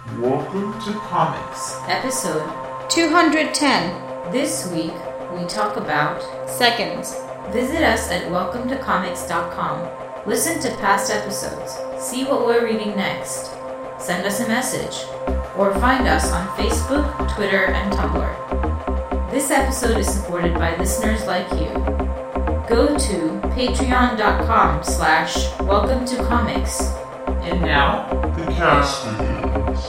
Welcome to Comics, Episode 210. This week, we talk about seconds. Visit us at welcometocomics.com. Listen to past episodes. See what we're reading next. Send us a message. Or find us on Facebook, Twitter, and Tumblr. This episode is supported by listeners like you. Go to patreon.com/welcometocomics. And now, the cast begins.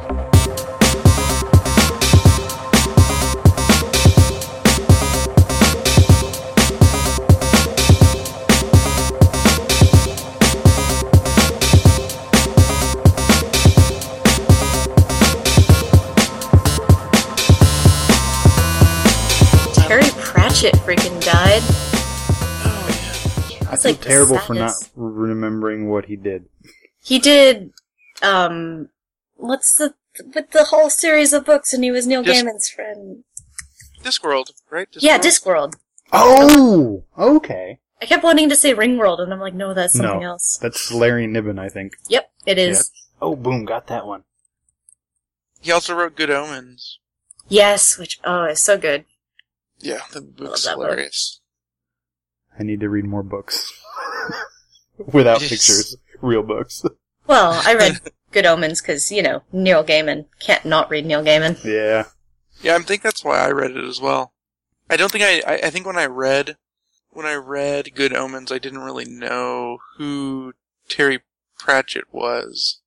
Terry Pratchett freaking died. Oh, yeah. I feel terrible for not remembering what he did. He did, what's the whole series of books, and he was Neil Gaiman's friend. Discworld, right? Yeah, Discworld. Oh! Okay. I kept wanting to say Ringworld, and I'm like, no, that's something else. That's Larry Niven, I think. Yep, it is. Yeah. Oh, boom, got that one. He also wrote Good Omens. Yes, it's so good. Yeah, the book's that book. hilarious. I need to read more books. Without Yes. pictures. Real books. Well, I read Good Omens because, Neil Gaiman. Can't not read Neil Gaiman. Yeah. Yeah, I think that's why I read it as well. I don't think I think when I read Good Omens, I didn't really know who Terry Pratchett was.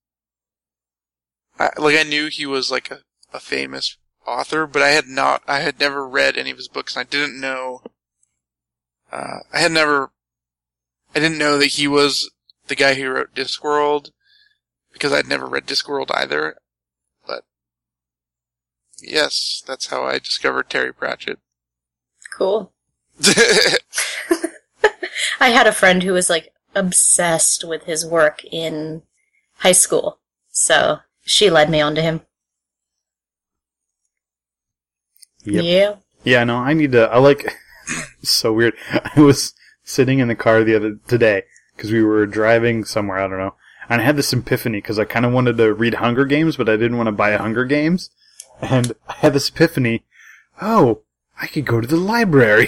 I knew he was like a famous author, but I had never read any of his books, and I didn't know, I didn't know that he was the guy who wrote Discworld, because I'd never read Discworld either. But yes, that's how I discovered Terry Pratchett. Cool. I had a friend who was, obsessed with his work in high school, so she led me on to him. Yep. Yeah. Yeah, no, it's so weird. I was sitting in the car today, because we were driving somewhere, I don't know, and I had this epiphany, because I kind of wanted to read Hunger Games, but I didn't want to buy Hunger Games, and I had this epiphany, I could go to the library.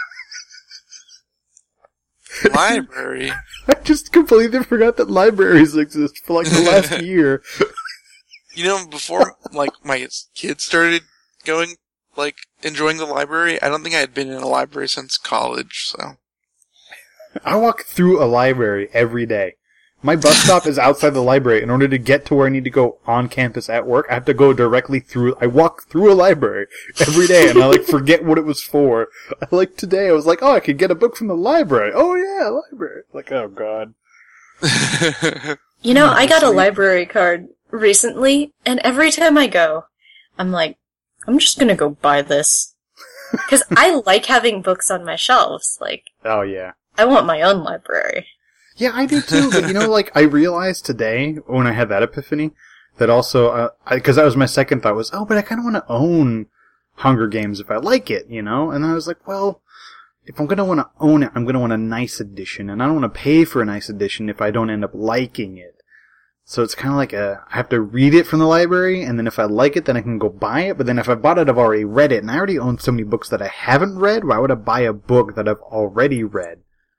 Library? I just completely forgot that libraries exist for the last year. Before, my kids started enjoying the library, I don't think I had been in a library since college, so. I walk through a library every day. My bus stop is outside the library. In order to get to where I need to go on campus at work, I have to go directly through. I walk through a library every day, and I forget what it was for. Today, I was like, I could get a book from the library. Oh yeah, library. Oh god. I got a library card recently, and every time I go, I'm like, I'm just gonna go buy this. Because I like having books on my shelves. Oh yeah. I want my own library. Yeah, I do too, but I realized today, when I had that epiphany, that also, because that was my second thought was, but I kind of want to own Hunger Games if I like it, And I was like, well, if I'm going to want to own it, I'm going to want a nice edition, and I don't want to pay for a nice edition if I don't end up liking it. So it's kind of I have to read it from the library, and then if I like it, then I can go buy it, but then if I bought it, I've already read it, and I already own so many books that I haven't read, why would I buy a book that I've already read?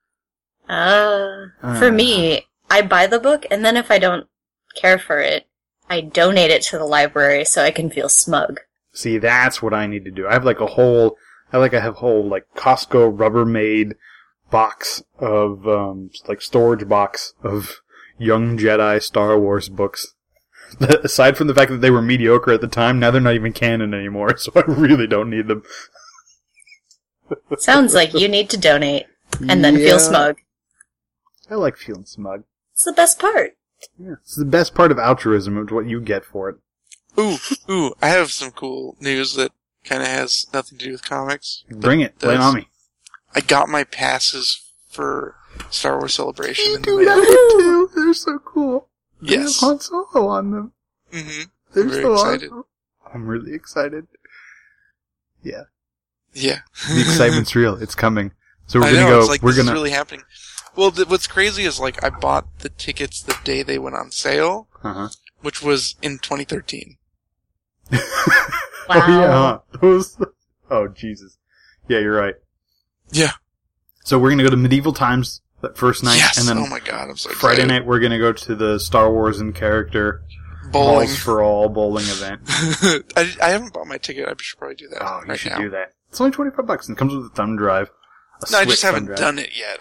For me, I buy the book, and then if I don't care for it, I donate it to the library so I can feel smug. See, that's what I need to do. I have a whole Costco Rubbermaid box of, storage box of Young Jedi Star Wars books. Aside from the fact that they were mediocre at the time, now they're not even canon anymore, so I really don't need them. Sounds like you need to donate, and then feel smug. I like feeling smug. It's the best part. Yeah, it's the best part of altruism, is what you get for it. Ooh, I have some cool news that kind of has nothing to do with comics. Bring it. Lay it on me. I got my passes for Star Wars Celebration in the Dude, mail. I did too. They're so cool. They Yes. have Han Solo on them. Mm-hmm. They're Very so excited. awesome. I'm really excited. Yeah. Yeah. The excitement's real. It's coming. So we're I gonna know, go. it's like, We're this is gonna. really happening. Well, what's crazy is, like, I bought the tickets the day they went on sale. Uh-huh. which was in 2013. Wow. Oh, yeah, huh? Those... Oh, Jesus. Yeah, you're right. Yeah. So we're going to go to medieval times that first night. Yes. And then Oh my god, I'm so excited. Friday night, we're going to go to the Star Wars in character Bowling. Balls for All bowling event. I haven't bought my ticket. I should probably do that. Oh, you right should now. do that. It's only $25 and it comes with a thumb drive. No, I just haven't done it yet.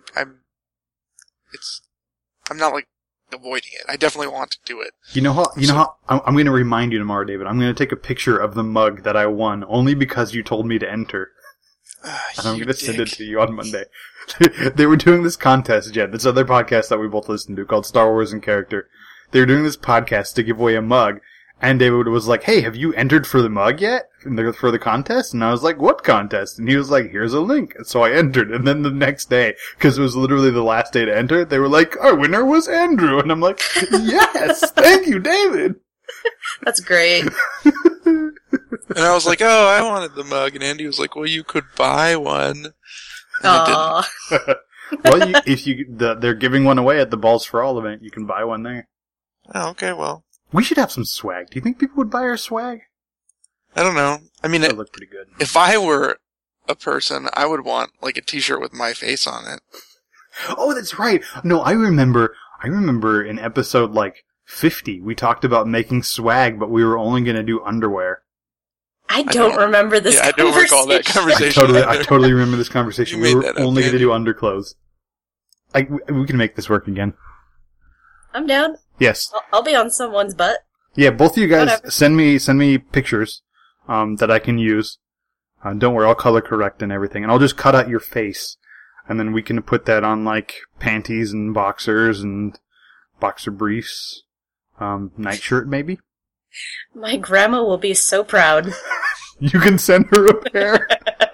I'm not like avoiding it. I definitely want to do it. You know how I'm going to remind you tomorrow, David. I'm going to take a picture of the mug that I won only because you told me to enter. And I'm going to send it to you on Monday. They were doing this contest, Jed, this other podcast that we both listen to called Star Wars in Character. They were doing this podcast to give away a mug, and David was like, hey, have you entered for the mug yet? For the contest? And I was like, what contest? And he was like, here's a link. And so I entered, and then the next day, because it was literally the last day to enter, they were like, our winner was Andrew. And I'm like, yes, thank you, David. That's great. And I was like, oh, I wanted the mug. And Andy was like, well, you could buy one. And I didn't. Aww. Well, they're giving one away at the Balls for All event. You can buy one there. Oh, okay, well. We should have some swag. Do you think people would buy our swag? I don't know. I mean, That would look pretty good. if I were a person, I would want like a t-shirt with my face on it. Oh, that's right. No, I remember in episode like 50, we talked about making swag, but we were only going to do underwear. I don't remember this I don't recall that conversation. I totally remember this conversation. You We made were that up, only going to Andy. do underclothes. We can make this work again. I'm down. Yes. I'll be on someone's butt. Yeah, both of you guys Whatever. send me pictures that I can use. Don't worry, I'll color correct and everything. And I'll just cut out your face. And then we can put that on like panties and boxers and boxer briefs. Nightshirt maybe? My grandma will be so proud. You can send her a pair.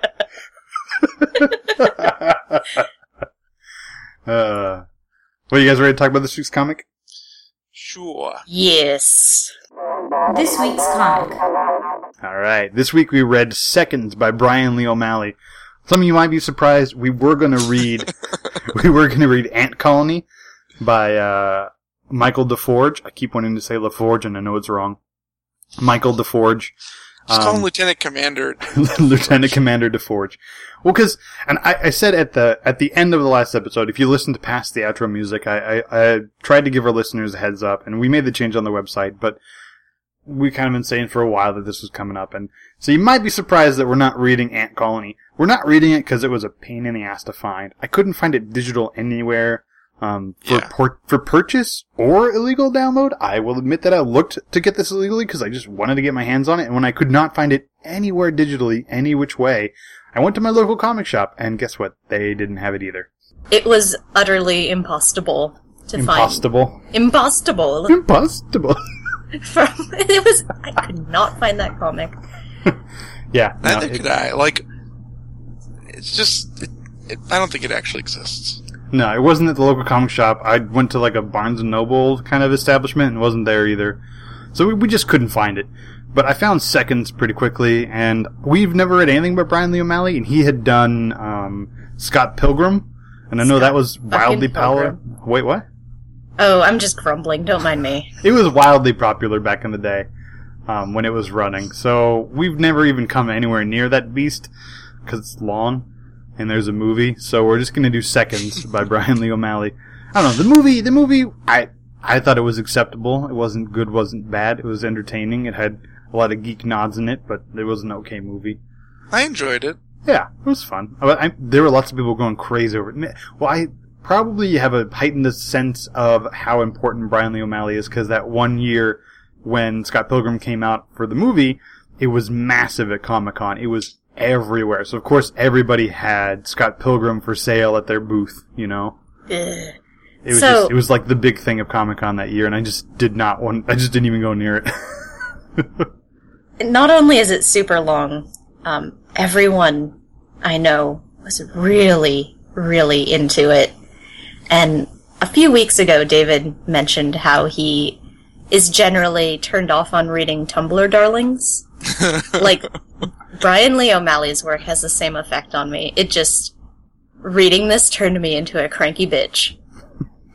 Well, you guys ready to talk about this week's comic? Sure. Yes. This week's comic. Alright, this week we read Seconds by Brian Lee O'Malley. Some of you might be surprised, we were gonna read Ant Colony by, Michael DeForge. I keep wanting to say LaForge and I know it's wrong. Michael DeForge. Just call him Lieutenant Commander. Lieutenant Commander DeForge. Well, and I said at the end of the last episode, if you listen to past the outro music, I tried to give our listeners a heads up, and we made the change on the website, but we kind of been saying for a while that this was coming up, and so you might be surprised that we're not reading Ant Colony. We're not reading it because it was a pain in the ass to find. I couldn't find it digital anywhere. For purchase or illegal download. I will admit that I looked to get this illegally because I just wanted to get my hands on it, and when I could not find it anywhere digitally, any which way, I went to my local comic shop, and guess what? They didn't have it either. It was utterly impossible to Impossible. find. Impossible. Impossible. I could not find that comic. Yeah. no, Neither could I. Like, it's just, I don't think it actually exists. No, it wasn't at the local comic shop. I went to like a Barnes & Noble kind of establishment and it wasn't there either. So we just couldn't find it. But I found Seconds pretty quickly, and we've never read anything but Brian Lee O'Malley, and he had done Scott Pilgrim, and I know that was wildly popular. Wait, what? Oh, I'm just grumbling. Don't mind me. It was wildly popular back in the day when it was running. So we've never even come anywhere near that beast because it's long. And there's a movie, so we're just gonna do Seconds by Brian Lee O'Malley. I don't know, the movie, I thought it was acceptable. It wasn't good, wasn't bad. It was entertaining. It had a lot of geek nods in it, but it was an okay movie. I enjoyed it. Yeah, it was fun. There were lots of people going crazy over it. Well, I probably have a heightened sense of how important Brian Lee O'Malley is, because that one year when Scott Pilgrim came out for the movie, it was massive at Comic-Con. It was everywhere. So of course everybody had Scott Pilgrim for sale at their booth, you know. Ugh. It was like the big thing of Comic-Con that year, and I just didn't even go near it. Not only is it super long, everyone I know was really, really into it. And a few weeks ago, David mentioned how he is generally turned off on reading Tumblr darlings. Like, Brian Lee O'Malley's work has the same effect on me. Reading this turned me into a cranky bitch.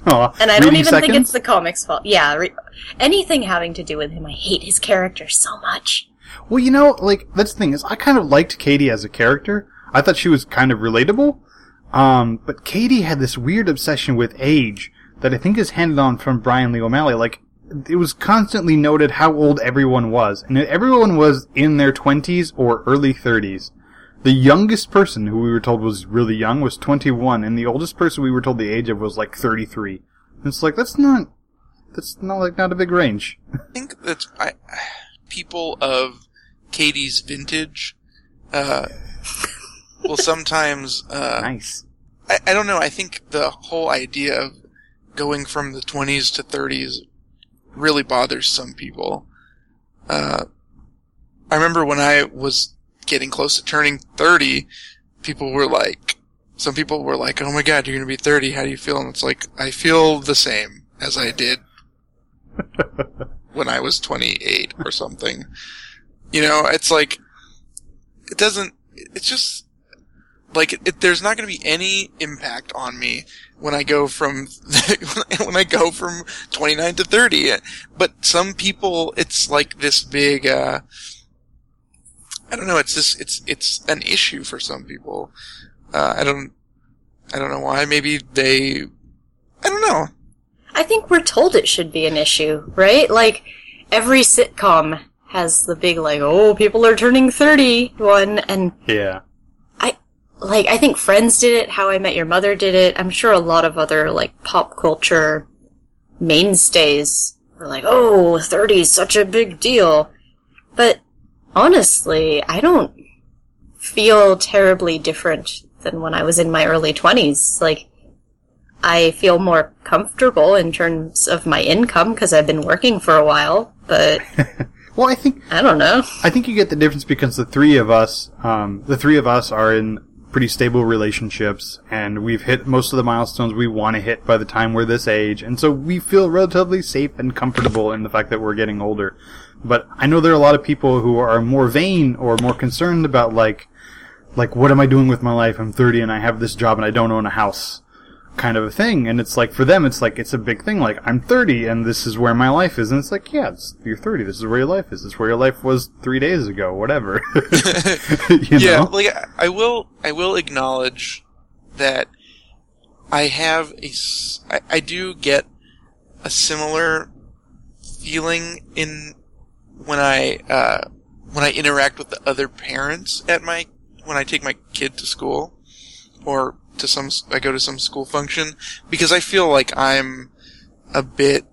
Aw, And I don't reading even think seconds? it's the comic's fault. Yeah, anything having to do with him, I hate his character so much. Well, you know, like, that's the thing, is I kind of liked Katie as a character. I thought she was kind of relatable. But Katie had this weird obsession with age that I think is handed on from Brian Lee O'Malley. Like, it was constantly noted how old everyone was. And everyone was in their 20s or early 30s. The youngest person who we were told was really young was 21, and the oldest person we were told the age of was like 33. And it's like, that's not a big range. I think that's people of Katie's vintage will sometimes Nice. I don't know, I think the whole idea of going from the 20s to 30s really bothers some people. I remember when I was getting close to turning 30, some people were like, oh my god, you're gonna be 30, how do you feel? And it's like, I feel the same as I did when I was 28 or something. You know, it's like, it's just, like, there's not gonna be any impact on me when I go from, when I go from 29 to 30. But some people, it's like this big, I don't know, it's an issue for some people. I don't know why. Maybe I don't know. I think we're told it should be an issue, right? Like, every sitcom has the big, like, oh, people are turning 30 one, and Yeah. I think Friends did it, How I Met Your Mother did it. I'm sure a lot of other, like, pop culture mainstays were like, oh, 30 is such a big deal. But honestly, I don't feel terribly different than when I was in my early 20s. Like, I feel more comfortable in terms of my income because I've been working for a while, but Well, I don't know. I think you get the difference because the three of us are in pretty stable relationships, and we've hit most of the milestones we want to hit by the time we're this age, and so we feel relatively safe and comfortable in the fact that we're getting older. But I know there are a lot of people who are more vain or more concerned about like what am I doing with my life? I'm 30 and I have this job and I don't own a house, kind of a thing. And it's like, for them, it's like, it's a big thing. Like, I'm 30 and this is where my life is. And it's like, yeah, you're 30. This is where your life is. This is where your life was 3 days ago, whatever. Yeah, know? like, I will acknowledge that I have I do get a similar feeling when I interact with the other parents when I take my kid to school, or I go to some school function, because I feel like I'm a bit,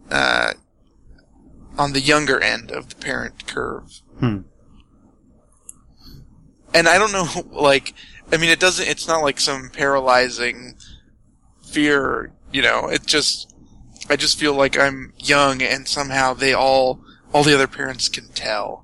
on the younger end of the parent curve. And I don't know, like, I mean, it's not like some paralyzing fear, you know, I just feel like I'm young and somehow all the other parents can tell.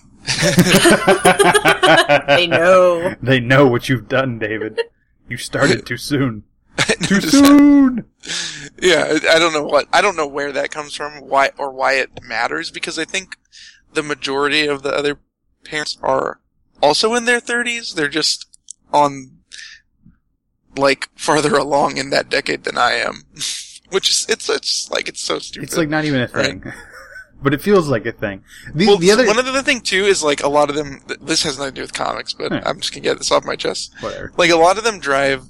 They know. They know what you've done, David. You started too soon. Too soon! Yeah, I don't know where that comes from, why it matters, because I think the majority of the other parents are also in their 30s. They're just farther along in that decade than I am. Which is, it's so stupid. It's like not even a thing. Right? But it feels like a thing. One other thing too is like a lot of them, this has nothing to do with comics, but I'm just gonna get this off my chest. Whatever. Like a lot of them drive,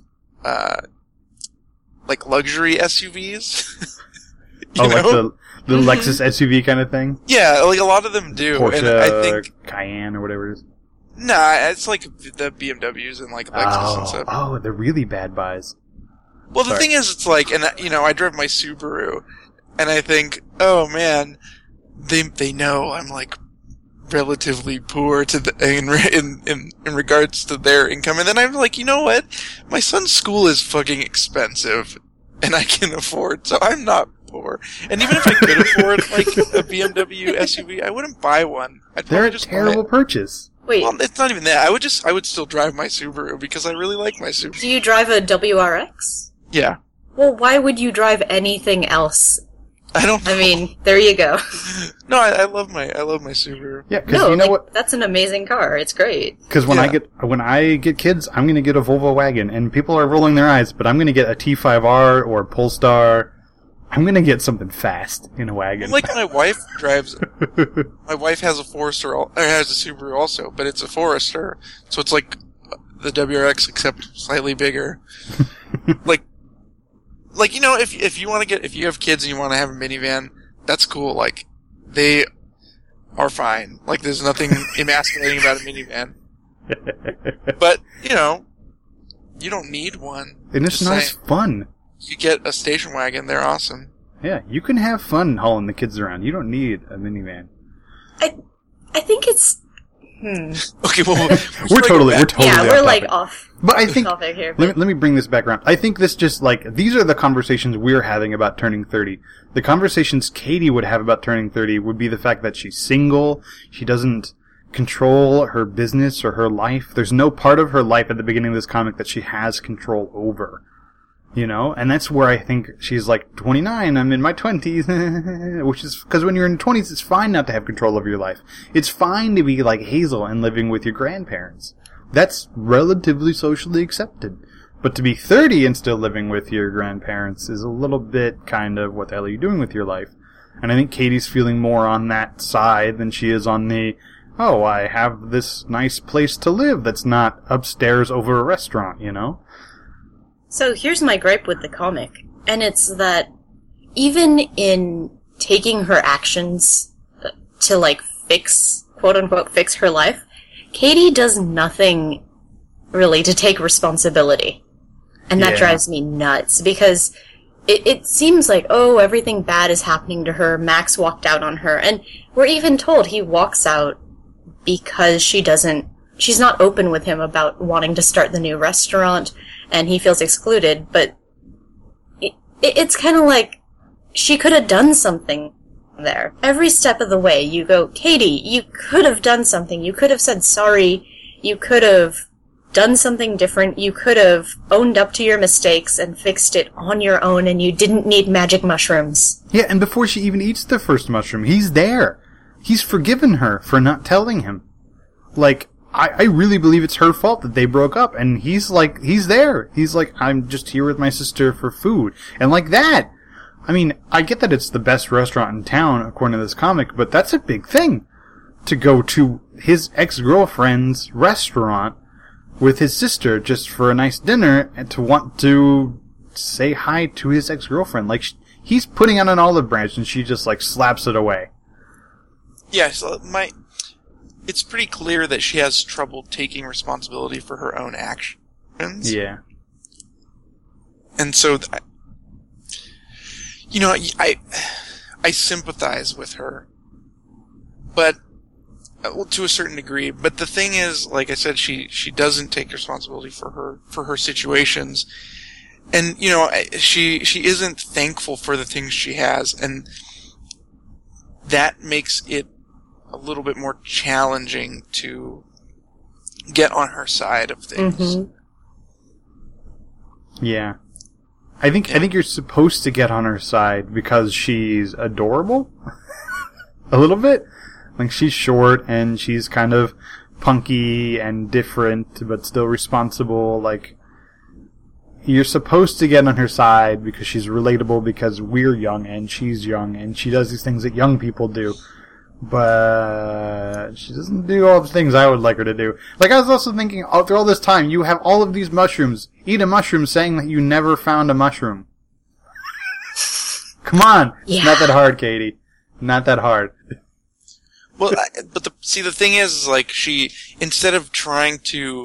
like luxury SUVs. Like the Lexus SUV kind of thing? Yeah, like a lot of them do. Porsche, and I think Cayenne or whatever it is. Nah, it's like the BMWs and like Lexus and stuff. Oh, they're really bad buys. Well, the thing is, it's like, and you know, I drive my Subaru, and I think, oh man, they know I'm like relatively poor in regards to their income, and then I'm like, you know what? My son's school is fucking expensive, and I can afford, so I'm not poor. And even if I could afford like a BMW SUV, I wouldn't buy one. They're a terrible purchase. Wait. Well, it's not even that. I would still drive my Subaru because I really like my Subaru. Do you drive a WRX? Yeah. Well, why would you drive anything else? I don't know. I mean, there you go. No, I love my Subaru. Yeah, because you know what? That's an amazing car. It's great. Because when I get kids, I'm going to get a Volvo wagon, and people are rolling their eyes, but I'm going to get a T5R or Polestar I'm gonna get something fast in a wagon. Like my wife drives. My wife has a Forester, or has a Subaru also, but it's a Forester, so it's like the WRX except slightly bigger. like if you want to if you have kids and you want to have a minivan, that's cool. Like they are fine. Like there's nothing emasculating about a minivan. But you don't need one. And it's not as fun. You get a station wagon, they're awesome. Yeah, you can have fun hauling the kids around. You don't need a minivan. I think it's... Okay, well... we're totally yeah, we're like topic. off. But I think... topic here. Let me bring this back around. I think this just, these are the conversations we're having about turning 30. The conversations Katie would have about turning 30 would be the fact that she's single, she doesn't control her business or her life. There's no part of her life at the beginning of this comic that she has control over. And that's where I think she's like, 29, I'm in my 20s, which is, because when you're in your 20s, it's fine not to have control of your life. It's fine to be like Hazel and living with your grandparents. That's relatively socially accepted. But to be 30 and still living with your grandparents is a little bit kind of, what the hell are you doing with your life? And I think Katie's feeling more on that side than she is on the, oh, I have this nice place to live that's not upstairs over a restaurant, So here's my gripe with the comic, and it's that even in taking her actions to fix, quote unquote, fix her life, Katie does nothing really to take responsibility. And that drives me nuts, because it seems like, oh, everything bad is happening to her, Max walked out on her, and we're even told he walks out because she's not open with him about wanting to start the new restaurant, and he feels excluded, but it's kind of like she could have done something there. Every step of the way, you go, Katie, you could have done something. You could have said sorry. You could have done something different. You could have owned up to your mistakes and fixed it on your own, and you didn't need magic mushrooms. Yeah, and before she even eats the first mushroom, he's there. He's forgiven her for not telling him. I really believe it's her fault that they broke up, and he's there. He's like, I'm just here with my sister for food. And like that. I mean, I get that it's the best restaurant in town, according to this comic, but that's a big thing. To go to his ex-girlfriend's restaurant with his sister just for a nice dinner, and to want to say hi to his ex-girlfriend. He's putting out an olive branch, and she just, slaps it away. Yeah, so it's pretty clear that she has trouble taking responsibility for her own actions. Yeah. And so, I sympathize with her, but to a certain degree. But the thing is, like I said, she doesn't take responsibility for her situations, and she isn't thankful for the things she has, and that makes it a little bit more challenging to get on her side of things. Mm-hmm. Yeah. I think you're supposed to get on her side because she's adorable. A little bit. She's short and she's kind of punky and different, but still responsible. You're supposed to get on her side because she's relatable, because we're young and she's young and she does these things that young people do. But she doesn't do all the things I would like her to do. I was also thinking, after all this time, you have all of these mushrooms. Eat a mushroom saying that you never found a mushroom. Come on. Yeah. It's not that hard, Katie. Not that hard. Well, but the thing is, she, instead of trying to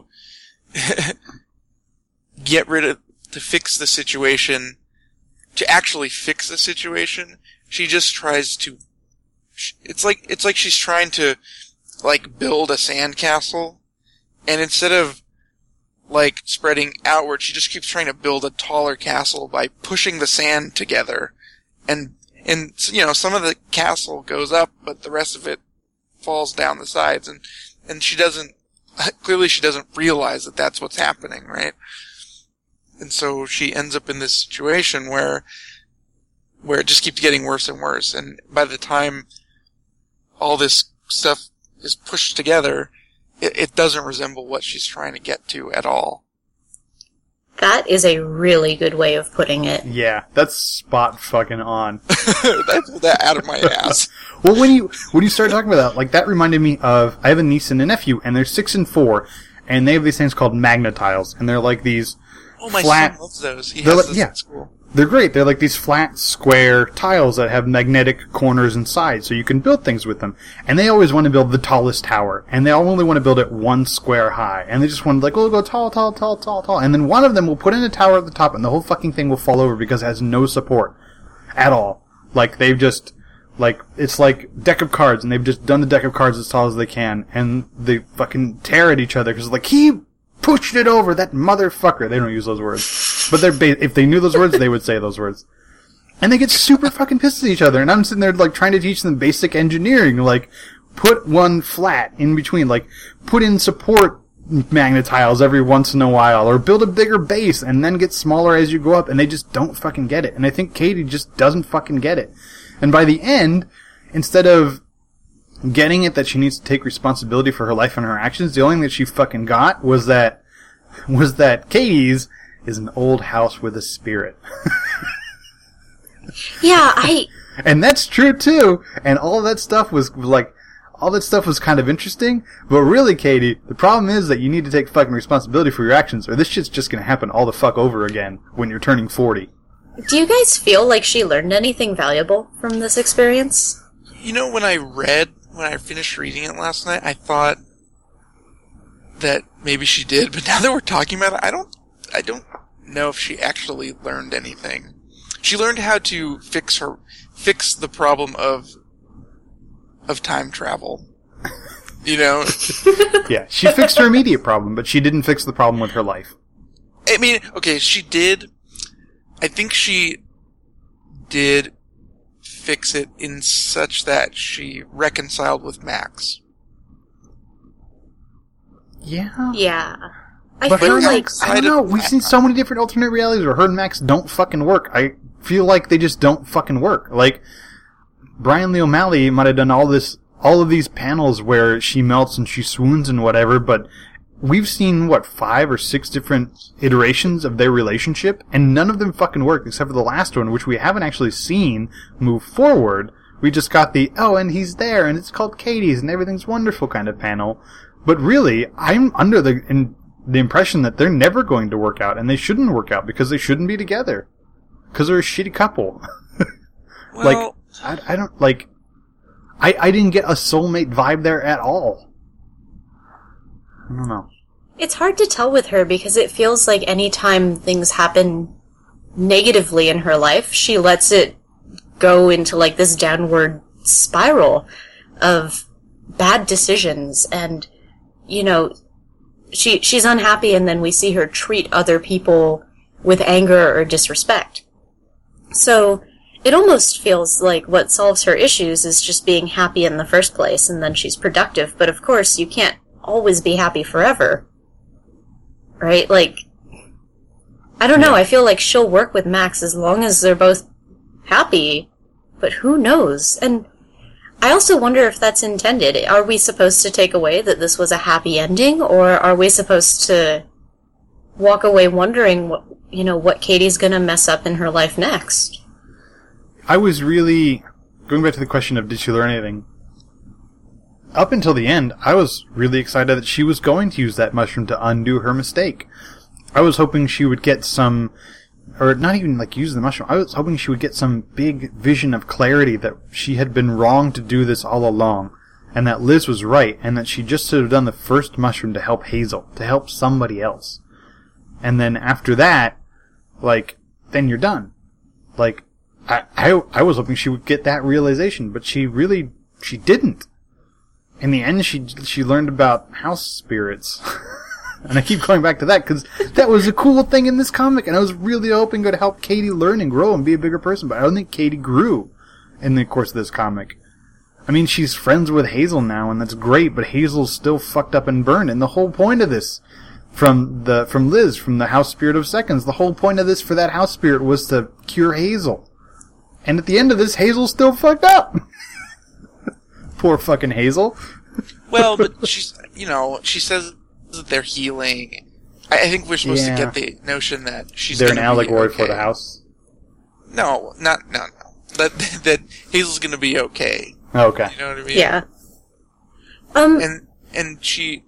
to fix the situation, to actually fix the situation, she just tries to, it's like she's trying to, build a sandcastle, and instead of, spreading outward, she just keeps trying to build a taller castle by pushing the sand together. And some of the castle goes up, but the rest of it falls down the sides, and she doesn't realize that that's what's happening, right? And so she ends up in this situation where it just keeps getting worse and worse, and by the time all this stuff is pushed together, it doesn't resemble what she's trying to get to at all. That is a really good way of putting it. Yeah, that's spot fucking on. I pulled that out of my ass. Well, when you start talking about that, like, that reminded me of, I have a niece and a nephew, and they're 6 and 4, and they have these things called magnetiles, and they're like these my flat... son loves those. He They're has like- those yeah. at school. They're great. They're like these flat, square tiles that have magnetic corners and sides, so you can build things with them. And they always want to build the tallest tower, and they only want to build it 1 square high. And they just want to, like, oh, go tall, tall, tall, tall, tall. And then one of them will put in a tower at the top, and the whole fucking thing will fall over because it has no support at all. Like, they've just, like, it's like deck of cards, and they've just done the deck of cards as tall as they can, and they fucking tear at each other because, like, he pushed it over, that motherfucker. They don't use those words. But if they knew those words, they would say those words. And they get super fucking pissed at each other, and I'm sitting there, like, trying to teach them basic engineering, like, put one flat in between, like, put in support magnetiles every once in a while, or build a bigger base, and then get smaller as you go up, and they just don't fucking get it. And I think Katie just doesn't fucking get it. And by the end, instead of getting it that she needs to take responsibility for her life and her actions, the only thing that she fucking got was that Katie's is an old house with a spirit. Yeah, And that's true too. And all that stuff was kind of interesting. But really, Katie, the problem is that you need to take fucking responsibility for your actions, or this shit's just gonna happen all the fuck over again when you're turning 40. do you guys feel like she learned anything valuable from this experience? You know, when I finished reading it last night, I thought that maybe she did, but now that we're talking about it, I don't know if she actually learned anything. She learned how to fix the problem of time travel. You know? Yeah, she fixed her immediate problem, but she didn't fix the problem with her life. I mean, okay, she did. I think she did fix it in such that she reconciled with Max. Yeah. Yeah. I But feel her like... Max, I don't know, we've seen so many different alternate realities where her and Max don't fucking work. I feel like they just don't fucking work. Like, Brian Lee O'Malley might have done all of these panels where she melts and she swoons and whatever, but we've seen, 5 or 6 different iterations of their relationship, and none of them fucking work except for the last one, which we haven't actually seen move forward. We just got the, oh, and he's there, and it's called Katie's, and everything's wonderful kind of panel. But really, I'm under the impression that they're never going to work out, and they shouldn't work out because they shouldn't be together. Because they're a shitty couple. Well, I don't, like, I didn't get a soulmate vibe there at all. I don't know. It's hard to tell with her because it feels like any time things happen negatively in her life, she lets it go into, like, this downward spiral of bad decisions, and, you know, she's unhappy, and then we see her treat other people with anger or disrespect. So it almost feels like what solves her issues is just being happy in the first place, and then she's productive. But of course, you can't always be happy forever. Right? Like, I don't know, I feel like she'll work with Max as long as they're both happy, but who knows? And I also wonder if that's intended. Are we supposed to take away that this was a happy ending, or are we supposed to walk away wondering what Katie's gonna mess up in her life next? I was really, going back to the question of did she learn anything, up until the end, I was really excited that she was going to use that mushroom to undo her mistake. I was hoping she would get some, or not even like use the mushroom, I was hoping she would get some big vision of clarity that she had been wrong to do this all along, and that Liz was right, and that she just should have done the first mushroom to help Hazel, to help somebody else. And then after that, like, then you're done. Like, I was hoping she would get that realization, but she didn't. In the end, she learned about house spirits. And I keep going back to that because that was a cool thing in this comic, and I was really hoping it would help Katie learn and grow and be a bigger person, but I don't think Katie grew in the course of this comic. I mean, she's friends with Hazel now, and that's great, but Hazel's still fucked up and burned, and the whole point of this, from Liz, from the house spirit of seconds, the whole point of this for that house spirit was to cure Hazel. And at the end of this, Hazel's still fucked up. Poor fucking Hazel. well, but she says that they're healing, I think we're supposed Yeah. to get the notion that she's They're an gonna be allegory for okay. the house. No. That Hazel's gonna be okay. Oh, okay. You know what I mean? Yeah. And she...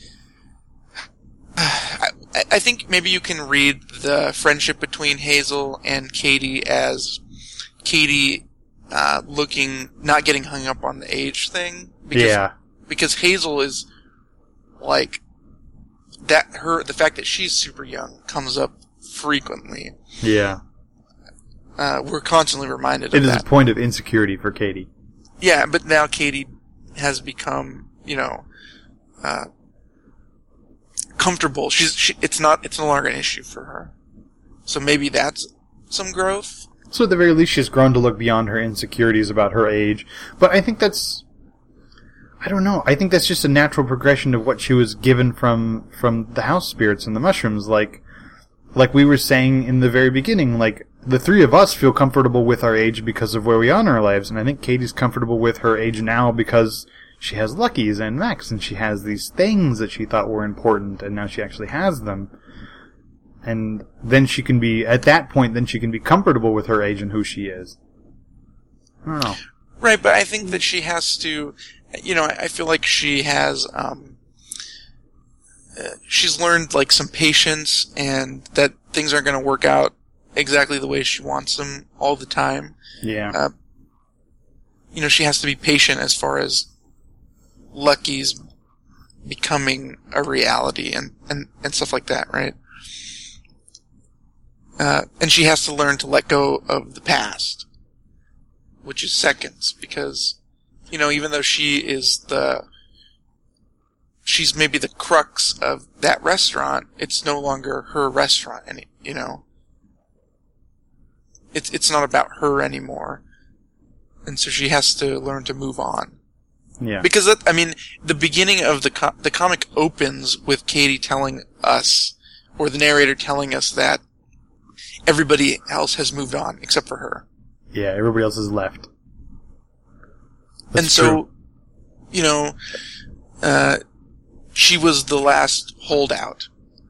I think maybe you can read the friendship between Hazel and Katie as Katie not getting hung up on the age thing. Because Hazel is like the fact that she's super young comes up frequently. Yeah. We're constantly reminded It of is that. a point of insecurity for Katie. Yeah, but now Katie has become, comfortable. It's no longer an issue for her. So maybe that's some growth. So at the very least, she's grown to look beyond her insecurities about her age. But I think I don't know. I think that's just a natural progression of what she was given from the house spirits and the mushrooms. Like we were saying in the very beginning, like, the three of us feel comfortable with our age because of where we are in our lives. And I think Katie's comfortable with her age now because she has Lucky's and Max, and she has these things that she thought were important, and now she actually has them. And then she can be, at that point, then she can be comfortable with her age and who she is. I don't know. Right, but I think that she has to, I feel like she has, she's learned, like, some patience, and that things aren't going to work out exactly the way she wants them all the time. Yeah. She has to be patient as far as Lucky's becoming a reality and stuff like that, right? And she has to learn to let go of the past, which is Seconds, because, even though she's maybe the crux of that restaurant, it's no longer her restaurant, It's not about her anymore. And so she has to learn to move on. Yeah. Because, the beginning of the comic opens with Katie telling us, or the narrator telling us that everybody else has moved on, except for her. Yeah, everybody else is left. That's and so, true. she was the last holdout.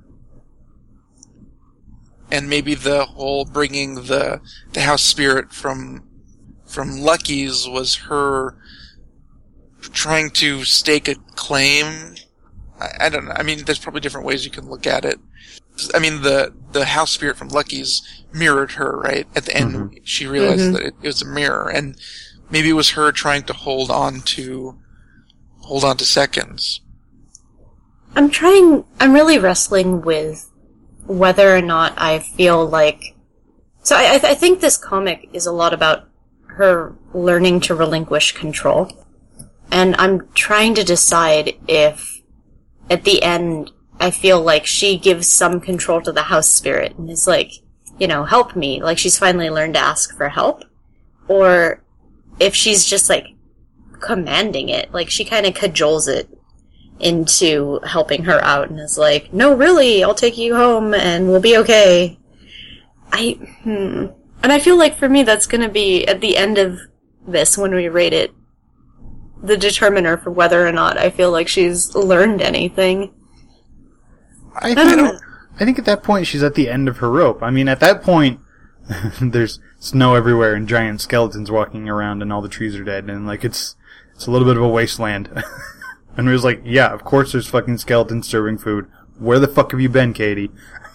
And maybe the whole bringing the house spirit from Lucky's was her trying to stake a claim. I don't know. There's probably different ways you can look at it. The house spirit from Lucky's mirrored her, right? At the end, she realized that it was a mirror, and maybe it was her trying to hold on to Seconds. I'm really wrestling with whether or not I feel like... So I think this comic is a lot about her learning to relinquish control. And I'm trying to decide if, at the end, I feel like she gives some control to the house spirit and is like, help me. Like, she's finally learned to ask for help. Or if she's just, like, commanding it. Like, she kind of cajoles it into helping her out and is like, no, really, I'll take you home and we'll be okay. And I feel like for me that's gonna be, at the end of this, when we rate it, the determiner for whether or not I feel like she's learned anything. I think at that point she's at the end of her rope. At that point, there's snow everywhere and giant skeletons walking around and all the trees are dead and, like, it's a little bit of a wasteland. And we was like, yeah, of course there's fucking skeletons serving food. Where the fuck have you been, Katie?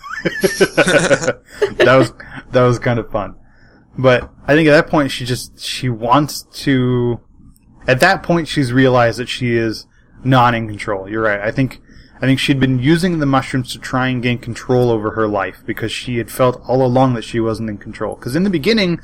That was kind of fun. But I think at that point she wants to... At that point she's realized that she is not in control. You're right. I think she'd been using the mushrooms to try and gain control over her life because she had felt all along that she wasn't in control. Because in the beginning,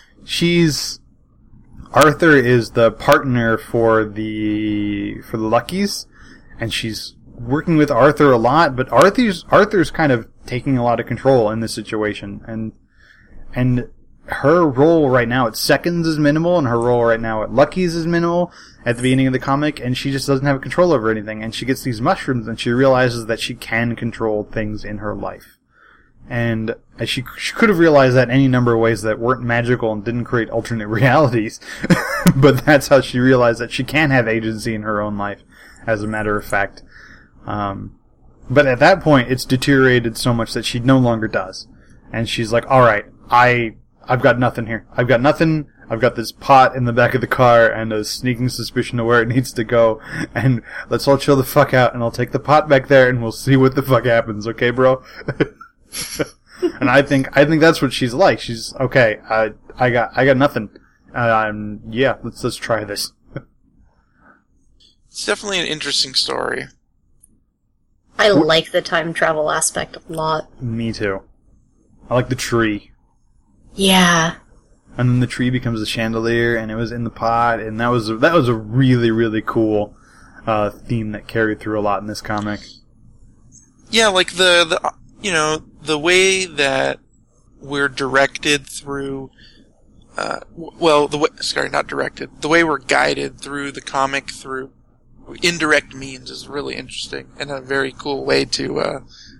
Arthur is the partner for the Luckies, and she's working with Arthur a lot, but Arthur's kind of taking a lot of control in this situation, and her role right now at Seconds is minimal, and her role right now at Lucky's is minimal at the beginning of the comic, and she just doesn't have control over anything, and she gets these mushrooms, and she realizes that she can control things in her life. And she could have realized that in any number of ways that weren't magical and didn't create alternate realities, but that's how she realized that she can have agency in her own life, as a matter of fact. But at that point, it's deteriorated so much that she no longer does. And she's like, alright, I've got nothing here. I've got nothing. I've got this pot in the back of the car and a sneaking suspicion of where it needs to go. And let's all chill the fuck out and I'll take the pot back there and we'll see what the fuck happens, okay, bro? And I think that's what she's like. She's, okay, I got nothing. Yeah, let's try this. It's definitely an interesting story. I like the time travel aspect a lot. Me too. I like the tree. Yeah. And then the tree becomes a chandelier, and it was in the pot, and that was a really, really cool theme that carried through a lot in this comic. Yeah, like the way that we're directed through, the way we're guided through the comic through indirect means is really interesting and a very cool way to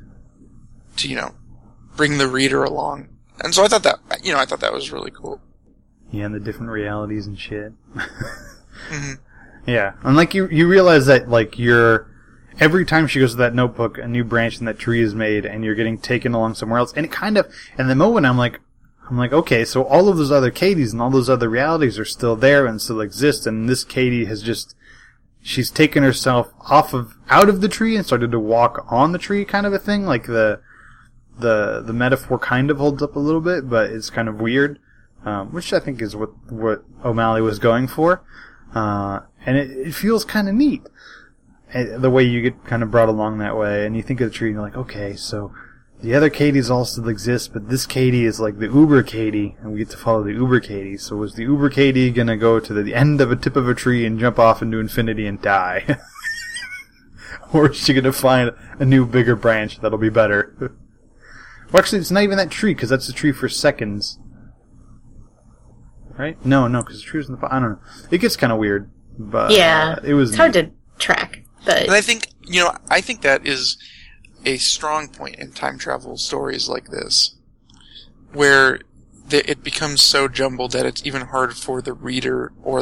bring the reader along. And so I thought that was really cool. Yeah, and the different realities and shit. Mm-hmm. Yeah, and like you realize that like every time she goes to that notebook, a new branch in that tree is made, and you're getting taken along somewhere else. And it kind of, in the moment, I'm like, okay, so all of those other Katies and all those other realities are still there and still exist, and this Katie has she's taken herself out of the tree and started to walk on the tree, kind of a thing. Like the metaphor kind of holds up a little bit, but it's kind of weird, which I think is what O'Malley was going for, and it feels kind of neat. The way you get kind of brought along that way, and you think of the tree and you're like, okay, so the other Katies all still exist, but this Katie is like the Uber Katie, and we get to follow the Uber Katie. So was the Uber Katie gonna go to the end of a tip of a tree and jump off into infinity and die? Or is she gonna find a new, bigger branch that'll be better? Well, actually, it's not even that tree, because that's the tree for seconds. Right? No, because the tree was in the... I don't know. It gets kind of weird, but... Yeah, it's hard to track. But... And I think that is a strong point in time travel stories like this, where it becomes so jumbled that it's even hard for the reader or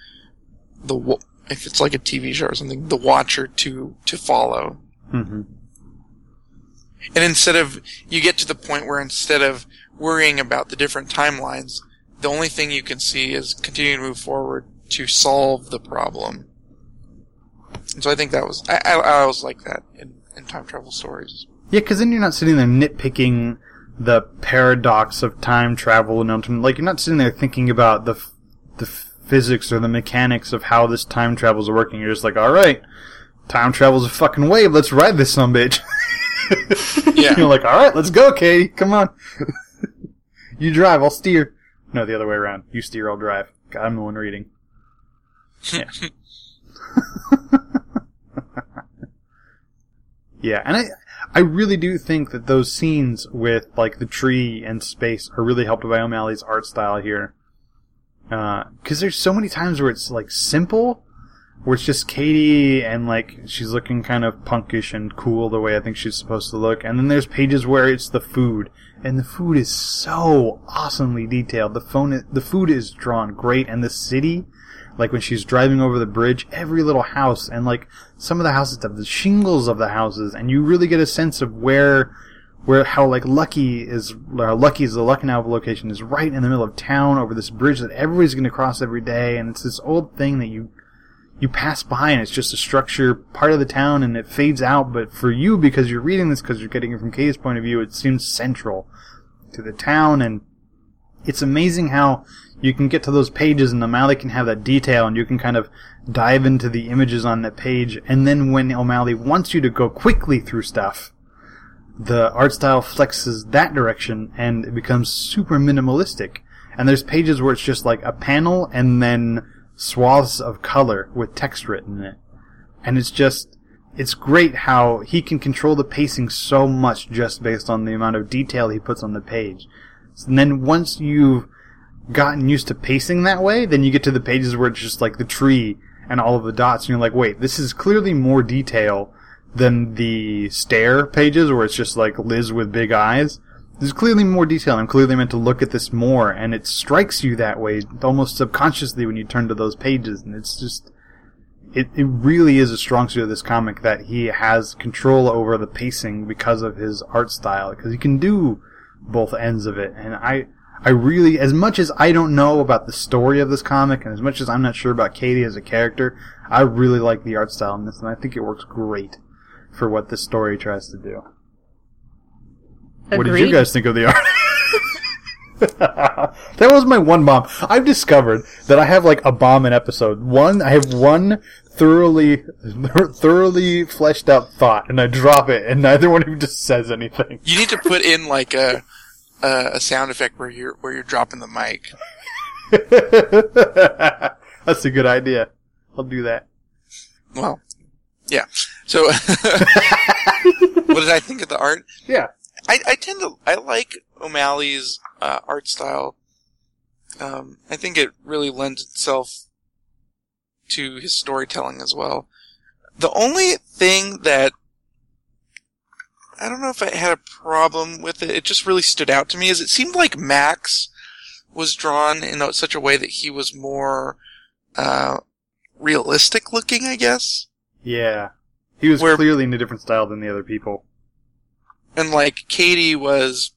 if it's like a TV show or something, the watcher to follow. Mm-hmm. And you get to the point where instead of worrying about the different timelines, the only thing you can see is continuing to move forward to solve the problem. And so I think that was, I always like that in time travel stories. Yeah, because then you're not sitting there nitpicking the paradox of time travel, and like you're not sitting there thinking about the physics or the mechanics of how this time travels are working. You're just like, all right, time travel's a fucking wave. Let's ride this sumbitch. Yeah. You're like, all right, let's go, Katie. Come on. You drive, I'll steer. No, the other way around. You steer, I'll drive. God, I'm the one reading. Yeah. Yeah, and I really do think that those scenes with, like, the tree and space are really helped by O'Malley's art style here. 'Cause there's so many times where it's, like, simple, where it's just Katie and, like, she's looking kind of punkish and cool the way I think she's supposed to look. And then there's pages where it's the food. And the food is so awesomely detailed. The food is drawn great. And the city, like when she's driving over the bridge, every little house, and like some of the houses have the shingles of the houses, and you really get a sense of how Lucky's the Lucknow location is right in the middle of town over this bridge that everybody's going to cross every day, and it's this old thing that you pass by, and it's just a structure, part of the town, and it fades out, but for you, because you're reading this, because you're getting it from Katie's point of view, it seems central to the town, and it's amazing how you can get to those pages, and O'Malley can have that detail, and you can kind of dive into the images on that page, and then when O'Malley wants you to go quickly through stuff, the art style flexes that direction, and it becomes super minimalistic. And there's pages where it's just like a panel, and then swaths of color with text written in it. And it's great how he can control the pacing so much just based on the amount of detail he puts on the page. And then once you've gotten used to pacing that way, then you get to the pages where it's just like the tree and all of the dots, and you're like, wait, this is clearly more detail than the stare pages where it's just like Liz with big eyes. There's clearly more detail. I'm clearly meant to look at this more, and it strikes you that way almost subconsciously when you turn to those pages, and it really is a strong suit of this comic that he has control over the pacing because of his art style, because he can do both ends of it. And I really, as much as I don't know about the story of this comic, and as much as I'm not sure about Katie as a character, I really like the art style in this, and I think it works great for what this story tries to do. Agreed. What did you guys think of the art? That was my one bomb. I've discovered that I have like a bomb an episode. I have one thoroughly fleshed out thought, and I drop it, and neither one of you just says anything. You need to put in like a sound effect where you're dropping the mic. That's a good idea. I'll do that. Well, yeah. So, what did I think of the art? Yeah. I like O'Malley's art style. I think it really lends itself to his storytelling as well. The only thing that I don't know if I had a problem with it just really stood out to me, is it seemed like Max was drawn in such a way that he was more realistic looking, I guess. Yeah. He was clearly in a different style than the other people. And like Katie was,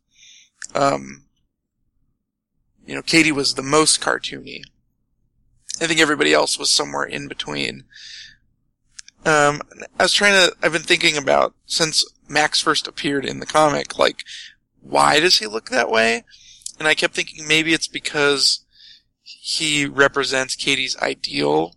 Katie was the most cartoony. I think everybody else was somewhere in between. I've been thinking about, since Max first appeared in the comic, like, why does he look that way? And I kept thinking maybe it's because he represents Katie's ideal.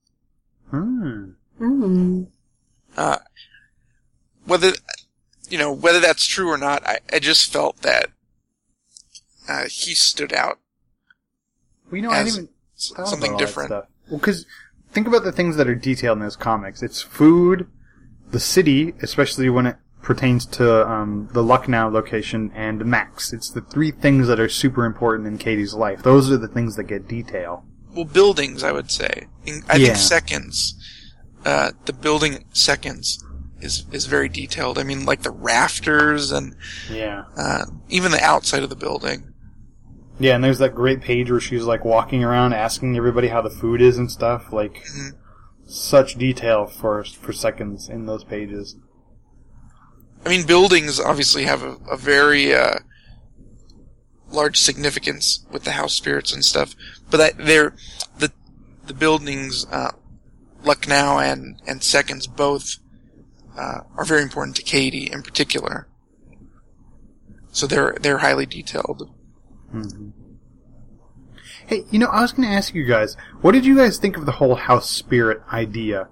Whether that's true or not, I just felt that he stood out. I didn't even thought something about different. Well, because think about the things that are detailed in those comics. It's food, the city, especially when it pertains to the Lucknow location, and Max. It's the three things that are super important in Katie's life. Those are the things that get detail. Well, buildings, I would say. I think Seconds, the building Seconds is very detailed. I mean, like the rafters and even the outside of the building. Yeah, and there's that great page where she's like walking around asking everybody how the food is and stuff. Like, such detail for Seconds in those pages. I mean, buildings obviously have a very large significance with the house spirits and stuff, but the buildings, Lucknow and Seconds, both are very important to Katie in particular. So they're highly detailed. Mm-hmm. Hey, I was going to ask you guys, what did you guys think of the whole house spirit idea?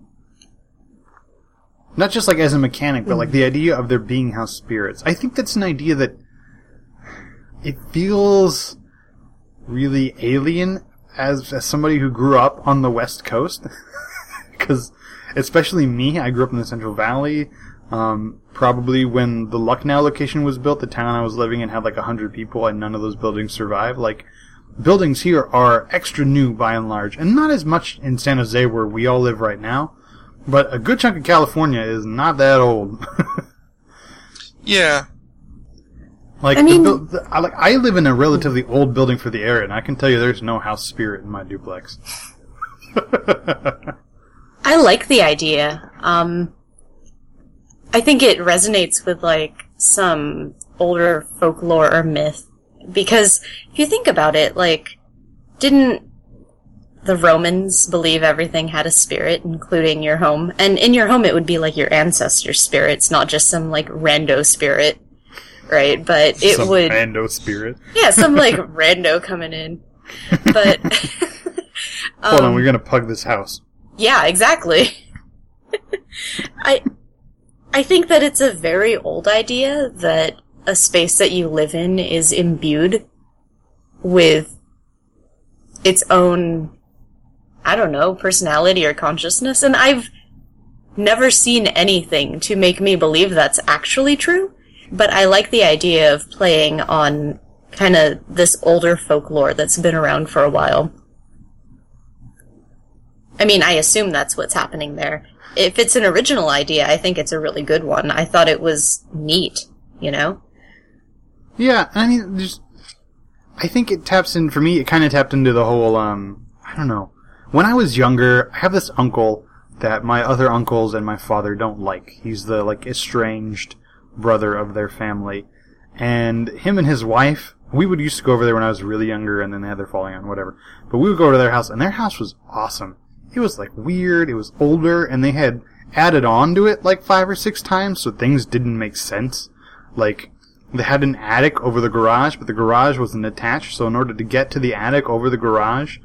Not just like as a mechanic, but like the idea of there being house spirits. I think that's an idea that it feels really alien as somebody who grew up on the West Coast. Because, especially me, I grew up in the Central Valley. Probably when the Lucknow location was built, the town I was living in had like 100 people, and none of those buildings survived. Like, buildings here are extra new by and large, and not as much in San Jose where we all live right now. But a good chunk of California is not that old. Yeah. Like, I live in a relatively old building for the area, and I can tell you there's no house spirit in my duplex. I like the idea. I think it resonates with, like, some older folklore or myth. Because if you think about it, like, didn't the Romans believe everything had a spirit, including your home? And in your home, it would be like your ancestor spirits, not just some like rando spirit, right? But it some would rando spirit. Yeah, some like rando coming in. But hold on, we're gonna pug this house. Yeah, exactly. I think that it's a very old idea that a space that you live in is imbued with its own, I don't know, personality or consciousness, and I've never seen anything to make me believe that's actually true, but I like the idea of playing on kind of this older folklore that's been around for a while. I mean, I assume that's what's happening there. If it's an original idea, I think it's a really good one. I thought it was neat, Yeah, I mean, I think it taps in, for me, it kind of tapped into the whole, I don't know. when I was younger, I have this uncle that my other uncles and my father don't like. He's the, like, estranged brother of their family. And him and his wife, we would used to go over there when I was really younger, and then they had their falling out, whatever. But we would go to their house, and their house was awesome. It was, like, weird, it was older, and they had added on to it, like, 5 or 6 times, so things didn't make sense. Like, they had an attic over the garage, but the garage wasn't attached, so in order to get to the attic over the garage,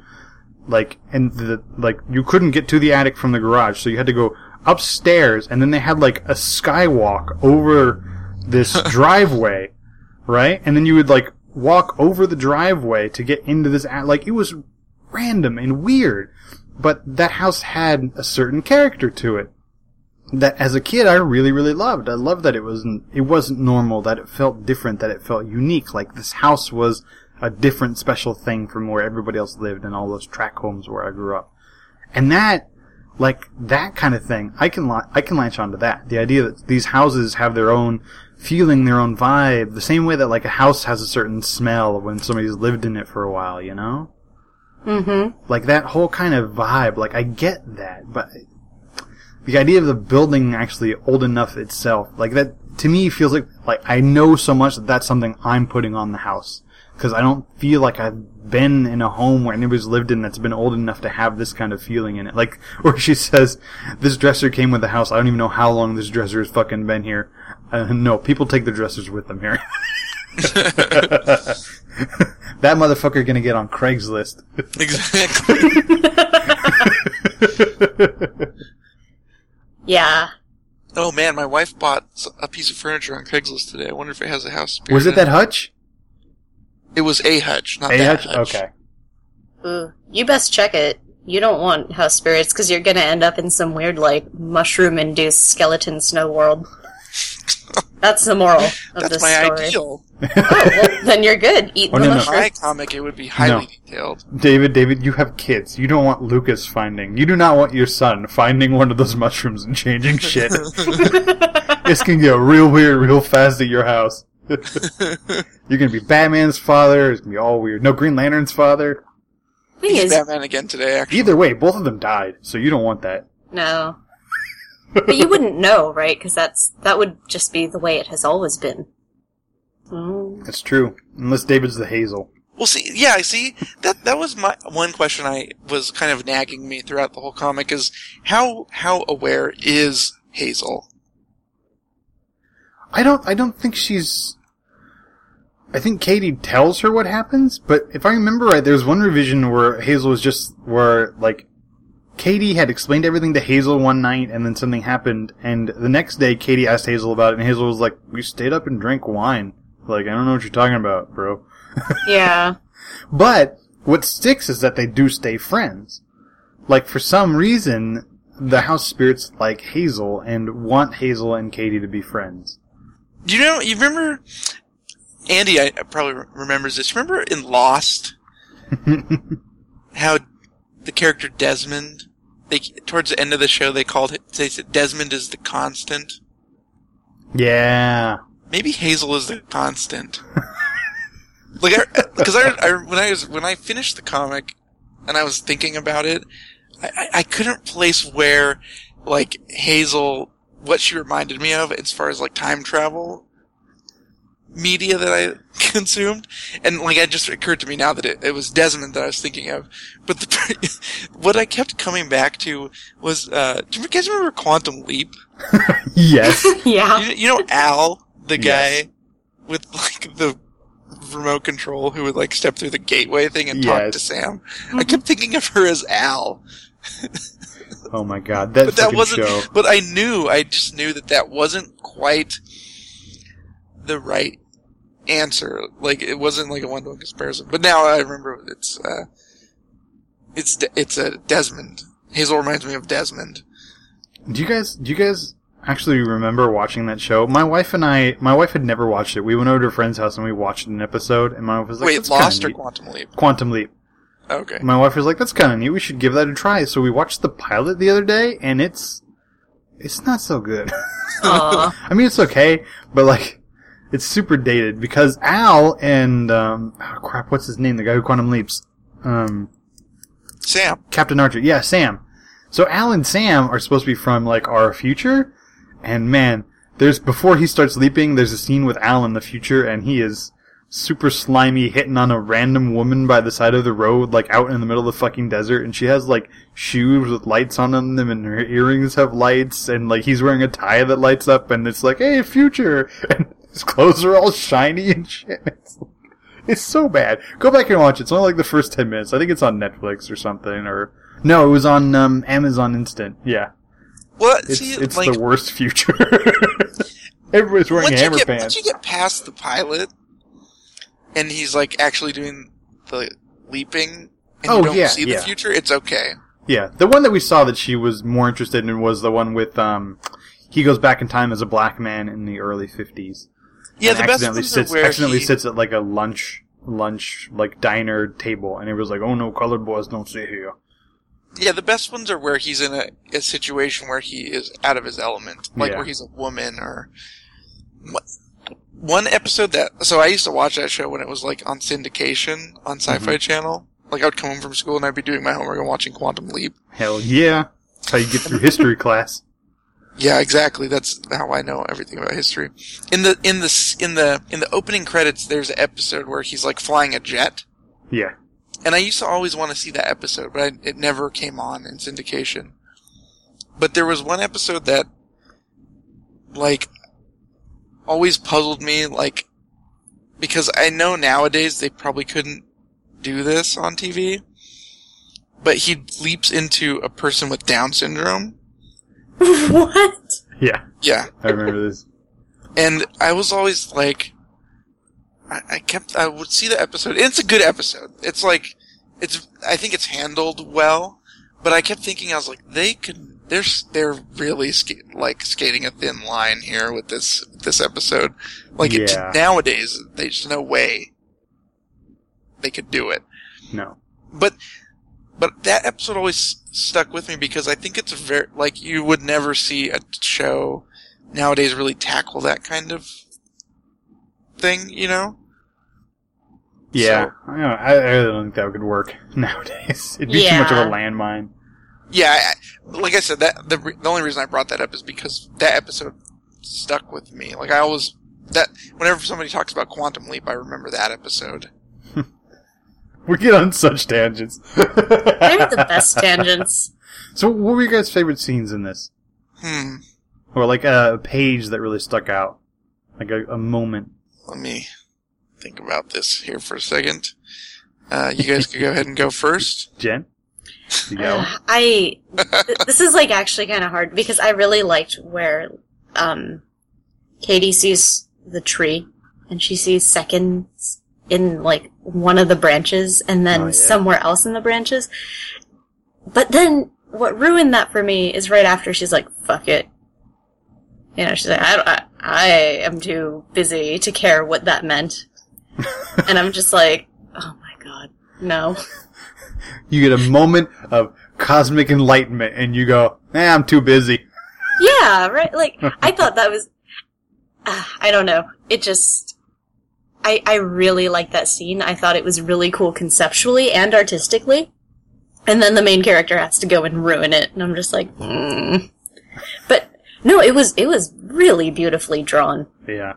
you couldn't get to the attic from the garage, so you had to go upstairs, and then they had, like, a skywalk over this driveway, right? And then you would, like, walk over the driveway to get into this attic. Like, it was random and weird, but that house had a certain character to it that, as a kid, I really, really loved. I loved that it wasn't normal, that it felt different, that it felt unique, like this house was a different special thing from where everybody else lived in all those tract homes where I grew up. And that kind of thing, I can latch onto that. The idea that these houses have their own feeling, their own vibe, the same way that, like, a house has a certain smell when somebody's lived in it for a while, you know? Mm-hmm. Like, that whole kind of vibe, like, I get that, but the idea of the building actually old enough itself, like, that, to me, feels like I know so much that that's something I'm putting on the house. Because I don't feel like I've been in a home where anybody's lived in that's been old enough to have this kind of feeling in it. Like, where she says, this dresser came with the house. I don't even know how long this dresser has fucking been here. No, people take the dressers with them here. That motherfucker gonna get on Craigslist. Exactly. Yeah. Oh man, my wife bought a piece of furniture on Craigslist today. I wonder if it has a house spirit. Was it that hutch? It was a hutch, not A that hutch? hutch. Okay. Ooh, you best check it. You don't want house spirits because you're gonna end up in some weird, like, mushroom-induced skeleton snow world. That's the moral of That's this my story. ideal. Oh, well, then you're good. Eat the no, no. In mushroom. my comic, it would be highly detailed. David, you have kids. You don't want Lucas you do not want your son finding one of those mushrooms and changing shit. This can get real weird real fast at your house. You're gonna be Batman's father. It's gonna be all weird. No, Green Lantern's father. Thing He's is, Batman again today, actually. Either way, both of them died, so you don't want that. no. But you wouldn't know, right? Because that would just be the way it has always been. Mm. That's true. Unless David's the Hazel. Well, see, that was my one question I was kind of nagging me throughout the whole comic is how aware is Hazel? I don't think she's... I think Katie tells her what happens, but if I remember right, there's one revision where Hazel was like, Katie had explained everything to Hazel one night, and then something happened, and the next day Katie asked Hazel about it, and Hazel was like, we stayed up and drank wine. Like, I don't know what you're talking about, bro. Yeah. But what sticks is that they do stay friends. Like, for some reason, the house spirits like Hazel and want Hazel and Katie to be friends. You remember... Andy probably remembers this. Remember in Lost how the character Desmond, towards the end of the show, they said Desmond is the constant? Yeah. Maybe Hazel is the constant. Like, when I finished the comic and I was thinking about it, I couldn't place where, like, Hazel, what she reminded me of as far as, like, time travel media that I consumed, and like it just occurred to me now that it was Desmond that I was thinking of. But what I kept coming back to was, do you guys remember Quantum Leap? Yes. Yeah. You know Al, the guy Yes. with like the remote control who would like step through the gateway thing and talk to Sam? I kept thinking of her as Al. Oh my god, that fucking show. But I just knew that wasn't quite the right answer. Like, it wasn't like a one-to-one comparison. But now I remember it's a Desmond. Hazel reminds me of Desmond. Do you guys actually remember watching that show? My wife had never watched it. We went over to a friend's house and we watched an episode, and my wife was like, wait, Lost or Quantum Leap? Quantum Leap. Okay. My wife was like, that's kind of neat. We should give that a try. So we watched the pilot the other day, and it's not so good. Aww. I mean, it's okay, but like, it's super dated because Al and, what's his name? The guy who Quantum Leaps. Sam. Captain Archer. Yeah, Sam. So Al and Sam are supposed to be from, like, our future. And man, before he starts leaping, there's a scene with Al in the future, and he is super slimy, hitting on a random woman by the side of the road, like, out in the middle of the fucking desert, and she has, like, shoes with lights on them, and her earrings have lights, and, like, he's wearing a tie that lights up, and it's like, hey, future! And his clothes are all shiny and shit. It's so bad. Go back and watch it. It's only, like, the first 10 minutes. I think it's on Netflix or something, or... No, it was on, Amazon Instant. Yeah. Well, It's like, the worst future. Everybody's wearing hammer pants. Once you get past the pilot, and he's, like, actually doing the leaping, and you don't see the future, it's okay. Yeah, the one that we saw that she was more interested in was the one with, he goes back in time as a black man in the early 50s. Yeah, the best ones are where accidentally sits at, like, a lunch, like, diner table, and it was like, oh no, colored boys don't sit here. Yeah, the best ones are where he's in a situation where he is out of his element. Like, where he's a woman, or... One episode so I used to watch that show when it was, like, on syndication on Sci-Fi Channel. Like, I would come home from school and I'd be doing my homework and watching Quantum Leap. Hell yeah. That's how you get through history class. Yeah, exactly. That's how I know everything about history. In the opening credits, there's an episode where he's, like, flying a jet. Yeah. And I used to always want to see that episode, but it never came on in syndication. But there was one episode that, like, always puzzled me, like, because I know nowadays they probably couldn't do this on TV, but he leaps into a person with Down syndrome. What? Yeah. Yeah. I remember this. And I was always like, I would see the episode, and it's a good episode. It's like, I think it's handled well, but I kept thinking, I was like, they're really skating a thin line here with this episode. Like, nowadays, there's no way they could do it. No. But that episode always stuck with me because I think it's very, like, you would never see a show nowadays really tackle that kind of thing, you know? Yeah. So, I don't think that would work nowadays. It'd be too much of a landmine. Yeah, like I said, the only reason I brought that up is because that episode stuck with me. Like, whenever somebody talks about Quantum Leap, I remember that episode. We get on such tangents. They're the best tangents. So, what were your guys' favorite scenes in this? Or, like, a page that really stuck out? Like, a moment. Let me think about this here for a second. You guys could go ahead and go first. Jen? You go. This is, like, actually kind of hard, because I really liked where, Katie sees the tree, and she sees seconds in, like, one of the branches, and then somewhere else in the branches. But then, what ruined that for me is right after she's like, fuck it. You know, she's like, I am too busy to care what that meant. And I'm just like, oh my god, no. You get a moment of cosmic enlightenment, and you go, I'm too busy. Yeah, right? Like, I thought that was... I don't know. It just... I really liked that scene. I thought it was really cool conceptually and artistically. And then the main character has to go and ruin it, and I'm just like, But, no, it was really beautifully drawn. Yeah.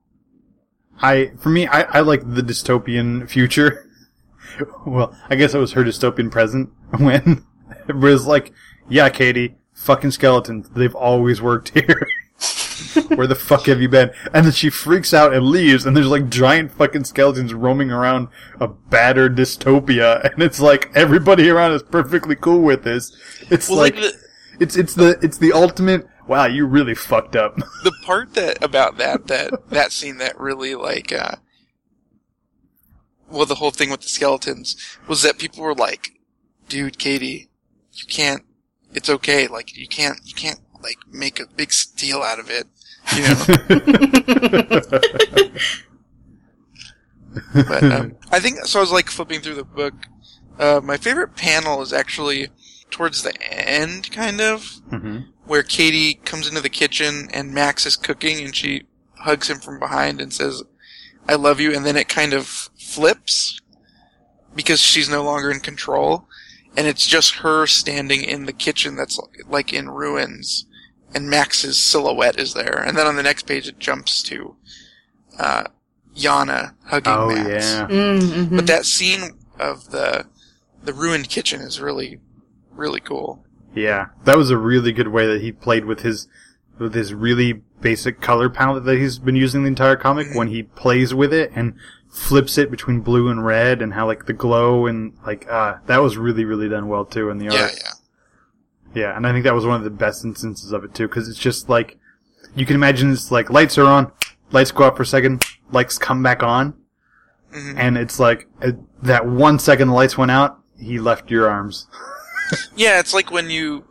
For me, I like the dystopian future. Well, I guess it was her dystopian present when it was like, yeah, Katie, fucking skeletons, they've always worked here. Where the fuck have you been? And then she freaks out and leaves, and there's like giant fucking skeletons roaming around a battered dystopia, and it's like everybody around is perfectly cool with this. It's it's the ultimate. Wow, you really fucked up. The part about that scene that really the whole thing with the skeletons was that people were like, dude, Katie, you can't, it's okay, like, you can't, like, make a big deal out of it, you know? But, I think, so I was, like, flipping through the book, my favorite panel is actually towards the end, kind of, where Katie comes into the kitchen and Max is cooking and she hugs him from behind and says, I love you, and then it kind of flips because she's no longer in control. and it's just her standing in the kitchen that's like in ruins, and Max's silhouette is there. And then on the next page it jumps to Yana hugging Max. Yeah. Mm-hmm. But that scene of the ruined kitchen is really, really cool. Yeah, that was a really good way that he played with his really basic color palette that he's been using the entire comic. When he plays with it and flips it between blue and red, and how like the glow and like that was really, really done well too in the art. Yeah, and I think that was one of the best instances of it too, because it's just like you can imagine it's like lights are on, lights go up for a second, lights come back on, and it's like that 1 second the lights went out, he left your arms. Yeah, it's like when you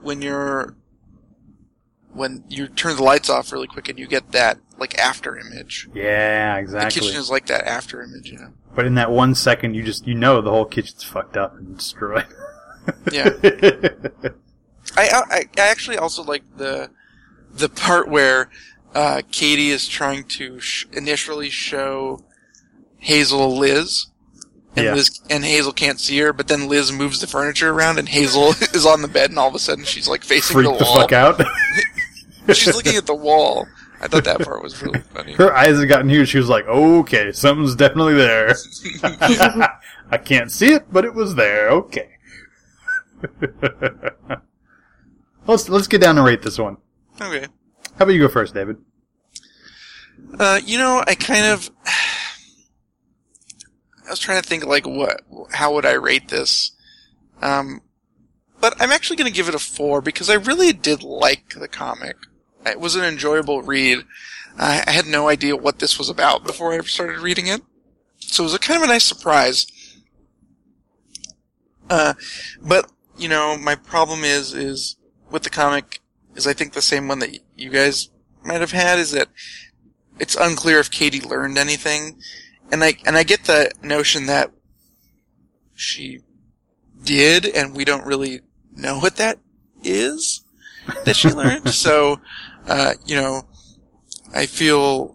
turn the lights off really quick and you get that like after image. Yeah, exactly. The kitchen is like that after image, you know. But in that 1 second, you know the whole kitchen's fucked up and destroyed. Yeah. I actually also like the part where Katie is trying to initially show Hazel Liz. And and Hazel can't see her, but then Liz moves the furniture around, and Hazel is on the bed, and all of a sudden she's like facing the wall. Freak the fuck out. She's looking at the wall. I thought that part was really funny. Her eyes had gotten huge. She was like, "Okay, something's definitely there." I can't see it, but it was there. Okay. Let's get down and rate this one. Okay. How about you go first, David? I was trying to think, like, how would I rate this? But I'm actually going to give it a 4, because I really did like the comic. It was an enjoyable read. I had no idea what this was about before I started reading it. So it was a kind of a nice surprise. But, you know, my problem is with the comic, is I think the same one that you guys might have had, is that it's unclear if Katie learned anything. And I get the notion that she did, and we don't really know what that is that she learned. So, you know, I feel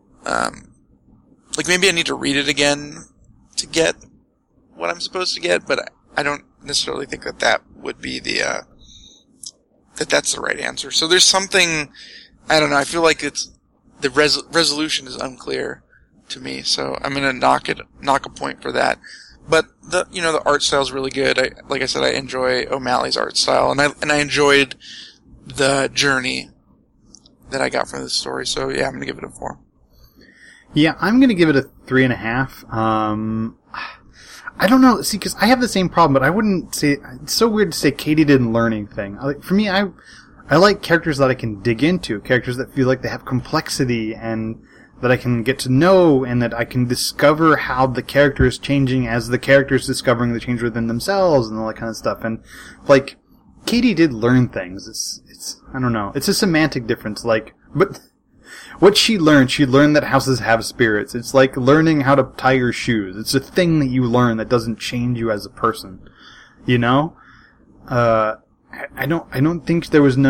like maybe I need to read it again to get what I'm supposed to get, but I don't necessarily think that would be the that's the right answer. So there's something, I don't know, I feel like it's the resolution is unclear to me, so I'm gonna knock a point for that. But the art style is really good. Like I said, I enjoy O'Malley's art style, and I enjoyed the journey that I got from this story. So yeah, I'm gonna give it a 4. Yeah, I'm gonna give it a 3.5. I don't know, see, because I have the same problem, but I wouldn't say, it's so weird to say Katie didn't learn anything. For me, I like characters that I can dig into, characters that feel like they have complexity, and that I can get to know, and that I can discover how the character is changing as the character is discovering the change within themselves and all that kind of stuff. And, like, Katie did learn things. It's I don't know. It's a semantic difference, like, but what she learned that houses have spirits. It's like learning how to tie your shoes. It's a thing that you learn that doesn't change you as a person. You know? I don't think there was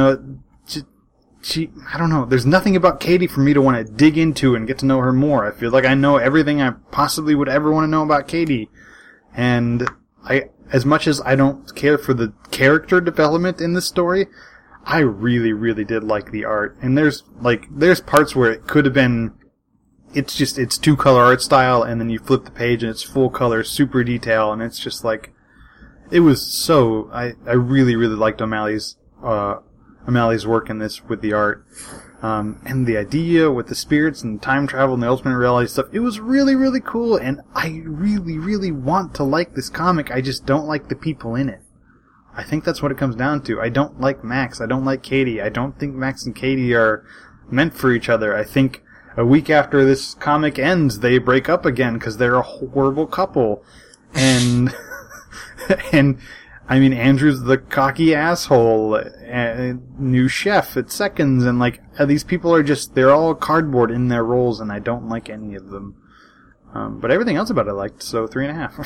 I don't know. There's nothing about Katie for me to want to dig into and get to know her more. I feel like I know everything I possibly would ever want to know about Katie. And as much as I don't care for the character development in this story, I really, really did like the art. And there's parts where it could have been, it's 2-color art style, and then you flip the page and it's full color, super detail, and it's just like, it was so, I really, really liked O'Malley's work in this with the art. And the idea with the spirits and time travel and the ultimate reality stuff, it was really, really cool, and I really, really want to like this comic. I just don't like the people in it. I think that's what it comes down to. I don't like Max. I don't like Katie. I don't think Max and Katie are meant for each other. I think a week after this comic ends, they break up again because they're a horrible couple. And, and, I mean, Andrew's the cocky asshole, new chef at Seconds, and like, these people are they're all cardboard in their roles, and I don't like any of them. But everything else about it I liked, so 3.5.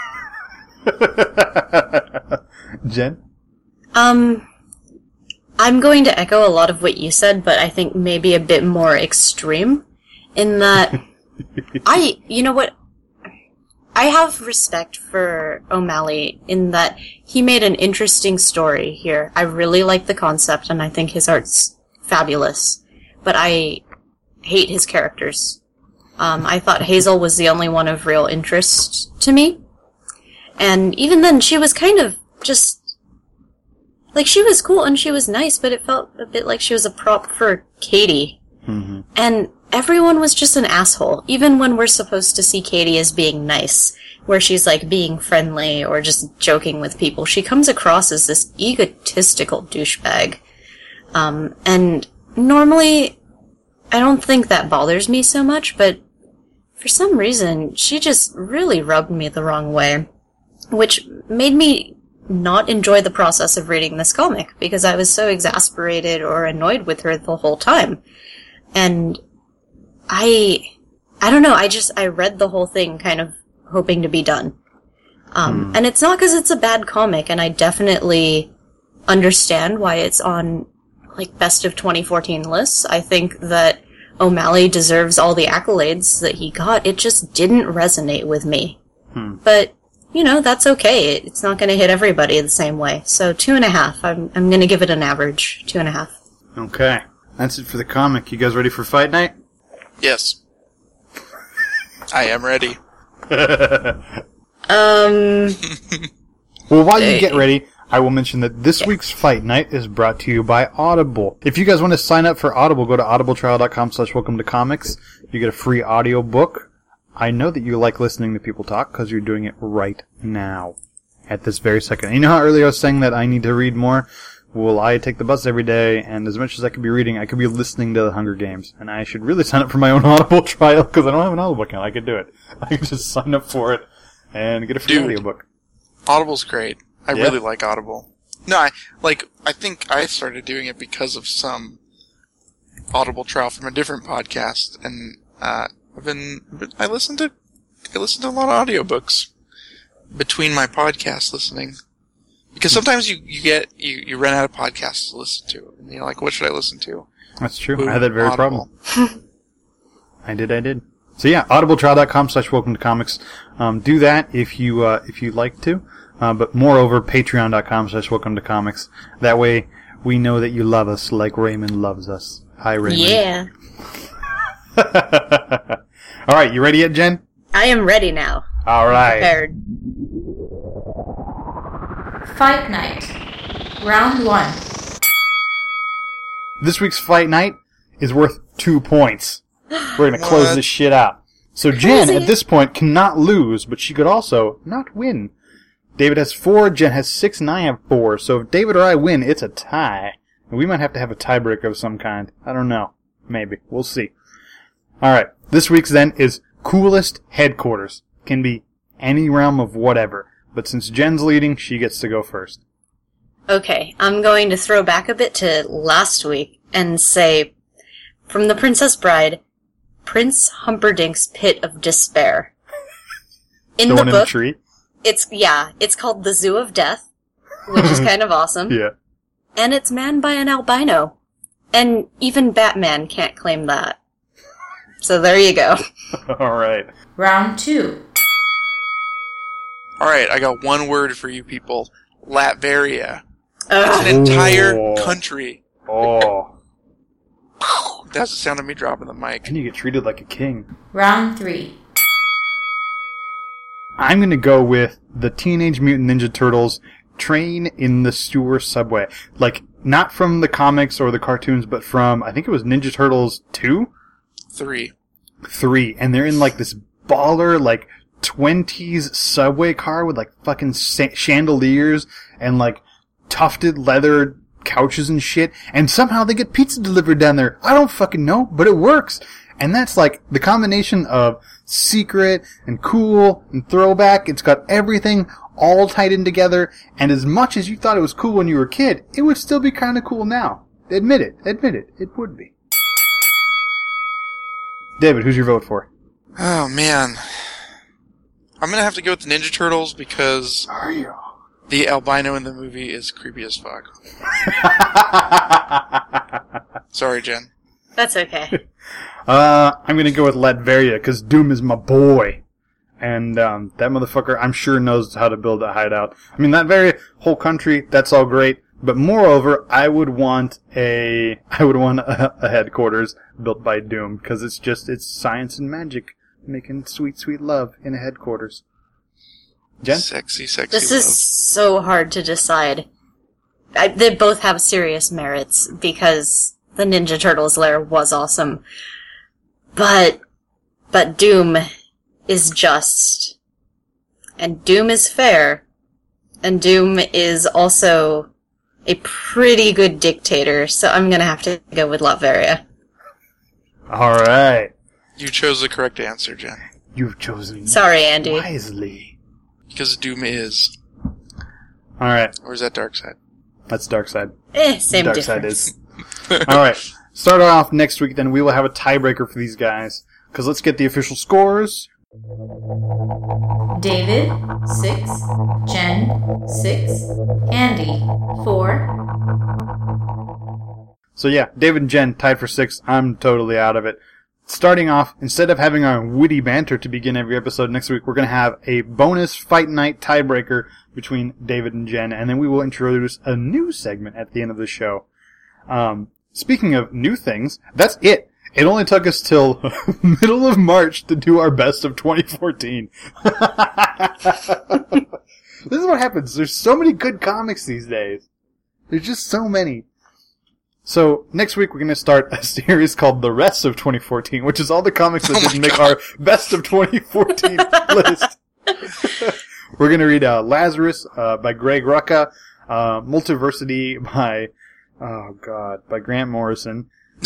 Jen? I'm going to echo a lot of what you said, but I think maybe a bit more extreme, in that, you know what? I have respect for O'Malley in that he made an interesting story here. I really like the concept, and I think his art's fabulous. But I hate his characters. I thought Hazel was the only one of real interest to me. And even then, she was kind of just... like, she was cool and she was nice, but it felt a bit like she was a prop for Katie. Mm-hmm. And everyone was just an asshole, even when we're supposed to see Katie as being nice, where she's, like, being friendly or just joking with people. She comes across as this egotistical douchebag. And normally, I don't think that bothers me so much, but for some reason, she just really rubbed me the wrong way, which made me not enjoy the process of reading this comic, because I was so exasperated or annoyed with her the whole time. And I don't know, I read the whole thing kind of hoping to be done. And it's not because it's a bad comic, and I definitely understand why it's on, like, best of 2014 lists. I think that O'Malley deserves all the accolades that he got. It just didn't resonate with me. But, you know, that's okay. It's not going to hit everybody the same way. So 2.5. I'm going to give it an average 2.5. Okay. That's it for the comic. You guys ready for Fight Night? Yes. I am ready. Well, while you get ready, I will mention that this week's Fight Night is brought to you by Audible. If you guys want to sign up for Audible, go to audibletrial.com/welcome-to-comics. You get a free audio book. I know that you like listening to people talk because you're doing it right now, at this very second. And you know how earlier I was saying that I need to read more? Well, I take the bus every day, and as much as I could be reading, I could be listening to The Hunger Games. And I should really sign up for my own Audible trial because I don't have an Audible account. I could do it. I could just sign up for it and get a free audiobook. Audible's great. I really like Audible. No, I think I started doing it because of some Audible trial from a different podcast, and I listen to a lot of audiobooks between my podcast listening. Because sometimes you run out of podcasts to listen to, and you're like, what should I listen to? That's true. Boom, I had that very problem. I did. So yeah, audibletrial.com/welcome-to-comics. Do that if you'd like to. But moreover, patreon.com/welcome-to-comics. That way, we know that you love us like Raymond loves us. Hi, Raymond. Yeah. All right, you ready yet, Jen? I am ready now. All right. Prepared. Fight Night. Round 1. This week's Fight Night is worth 2 points. We're going to close this shit out. So Jen, at this point, cannot lose, but she could also not win. David has 4, Jen has 6, and I have 4. So if David or I win, it's a tie. And we might have to have a tiebreaker of some kind. I don't know. Maybe. We'll see. Alright. This week's then is Coolest Headquarters. Can be any realm of whatever. But since Jen's leading, she gets to go first. Okay, I'm going to throw back a bit to last week and say, from The Princess Bride, Prince Humperdinck's Pit of Despair. In the book, in the tree? It's called The Zoo of Death, which is kind of awesome. Yeah. And it's manned by an albino. And even Batman can't claim that. So there you go. Alright. Round 2. Alright, I got one word for you people. Latveria. It's an entire country. Oh. That's the sound of me dropping the mic. And you get treated like a king. Round 3. I'm going to go with the Teenage Mutant Ninja Turtles Train in the Sewer Subway. Like, not from the comics or the cartoons, but from, I think it was Ninja Turtles 2? 3. And they're in, like, this baller, like, 20s subway car with, like, fucking chandeliers and, like, tufted leather couches and shit. And somehow they get pizza delivered down there. I don't fucking know, but it works. And that's, like, the combination of secret and cool and throwback. It's got everything all tied in together. And as much as you thought it was cool when you were a kid, it would still be kind of cool now. Admit it. It would be. David, who's your vote for? Oh, man. I'm gonna have to go with the Ninja Turtles because... Are you? The albino in the movie is creepy as fuck. Sorry, Jen. That's okay. I'm gonna go with Latveria because Doom is my boy. And that motherfucker, I'm sure, knows how to build a hideout. I mean, that very whole country, that's all great. But moreover, I would want a headquarters built by Doom, because it's science and magic making sweet, sweet love in a headquarters. Jen? Sexy This love. is so hard to decide. They both have serious merits, because the Ninja Turtles lair was awesome. But Doom is just. And Doom is fair. And Doom is also a pretty good dictator, so I'm gonna have to go with Latveria. Alright. You chose the correct answer, Jen. You've chosen Sorry, Andy. wisely. Because Doom is. Alright. Or is that Darkseid? That's Darkseid. Same Darkseid difference. is. Alright. Start off next week, then we will have a tiebreaker for these guys. Because let's get the official scores. David, 6. Jen, 6. Andy, 4. So yeah, David and Jen tied for 6. I'm totally out of it. Starting off, instead of having our witty banter to begin every episode next week, we're going to have a bonus Fight Night tiebreaker between David and Jen, and then we will introduce a new segment at the end of the show. Speaking of new things, that's it. It only took us till middle of March to do our best of 2014. This is what happens. There's so many good comics these days. There's just so many. So, next week we're going to start a series called The Rest of 2014, which is all the comics that didn't make our best of 2014 list. We're going to read Lazarus by Greg Rucka, Multiversity by Grant Morrison,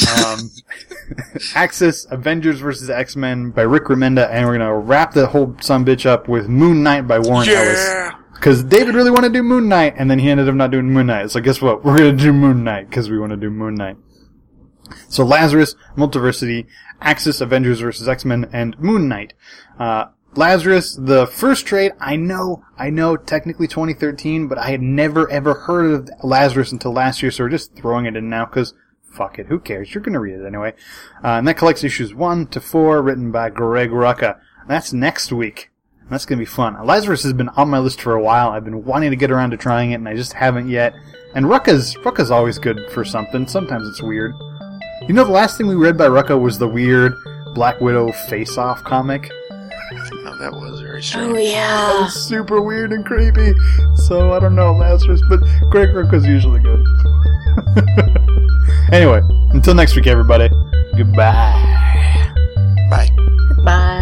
Axis, Avengers vs. X-Men by Rick Remenda, and we're going to wrap the whole sumbitch up with Moon Knight by Warren Ellis. Because David really wanted to do Moon Knight, and then he ended up not doing Moon Knight. So guess what? We're going to do Moon Knight, because we want to do Moon Knight. So Lazarus, Multiversity, Axis, Avengers vs. X-Men, and Moon Knight. Lazarus, the first trade, I know, technically 2013, but I had never ever heard of Lazarus until last year, so we're just throwing it in now, because fuck it, who cares? You're going to read it anyway. And that collects issues 1 to 4, written by Greg Rucka. That's next week. That's going to be fun. Lazarus has been on my list for a while. I've been wanting to get around to trying it, and I just haven't yet. And Rucka's always good for something. Sometimes it's weird. You know, the last thing we read by Rucka was the weird Black Widow face-off comic. No, that was very strange. Oh, That yeah. was super weird and creepy. So, I don't know, Lazarus, but Greg Rucka's usually good. Anyway, until next week, everybody. Goodbye. Bye. Bye.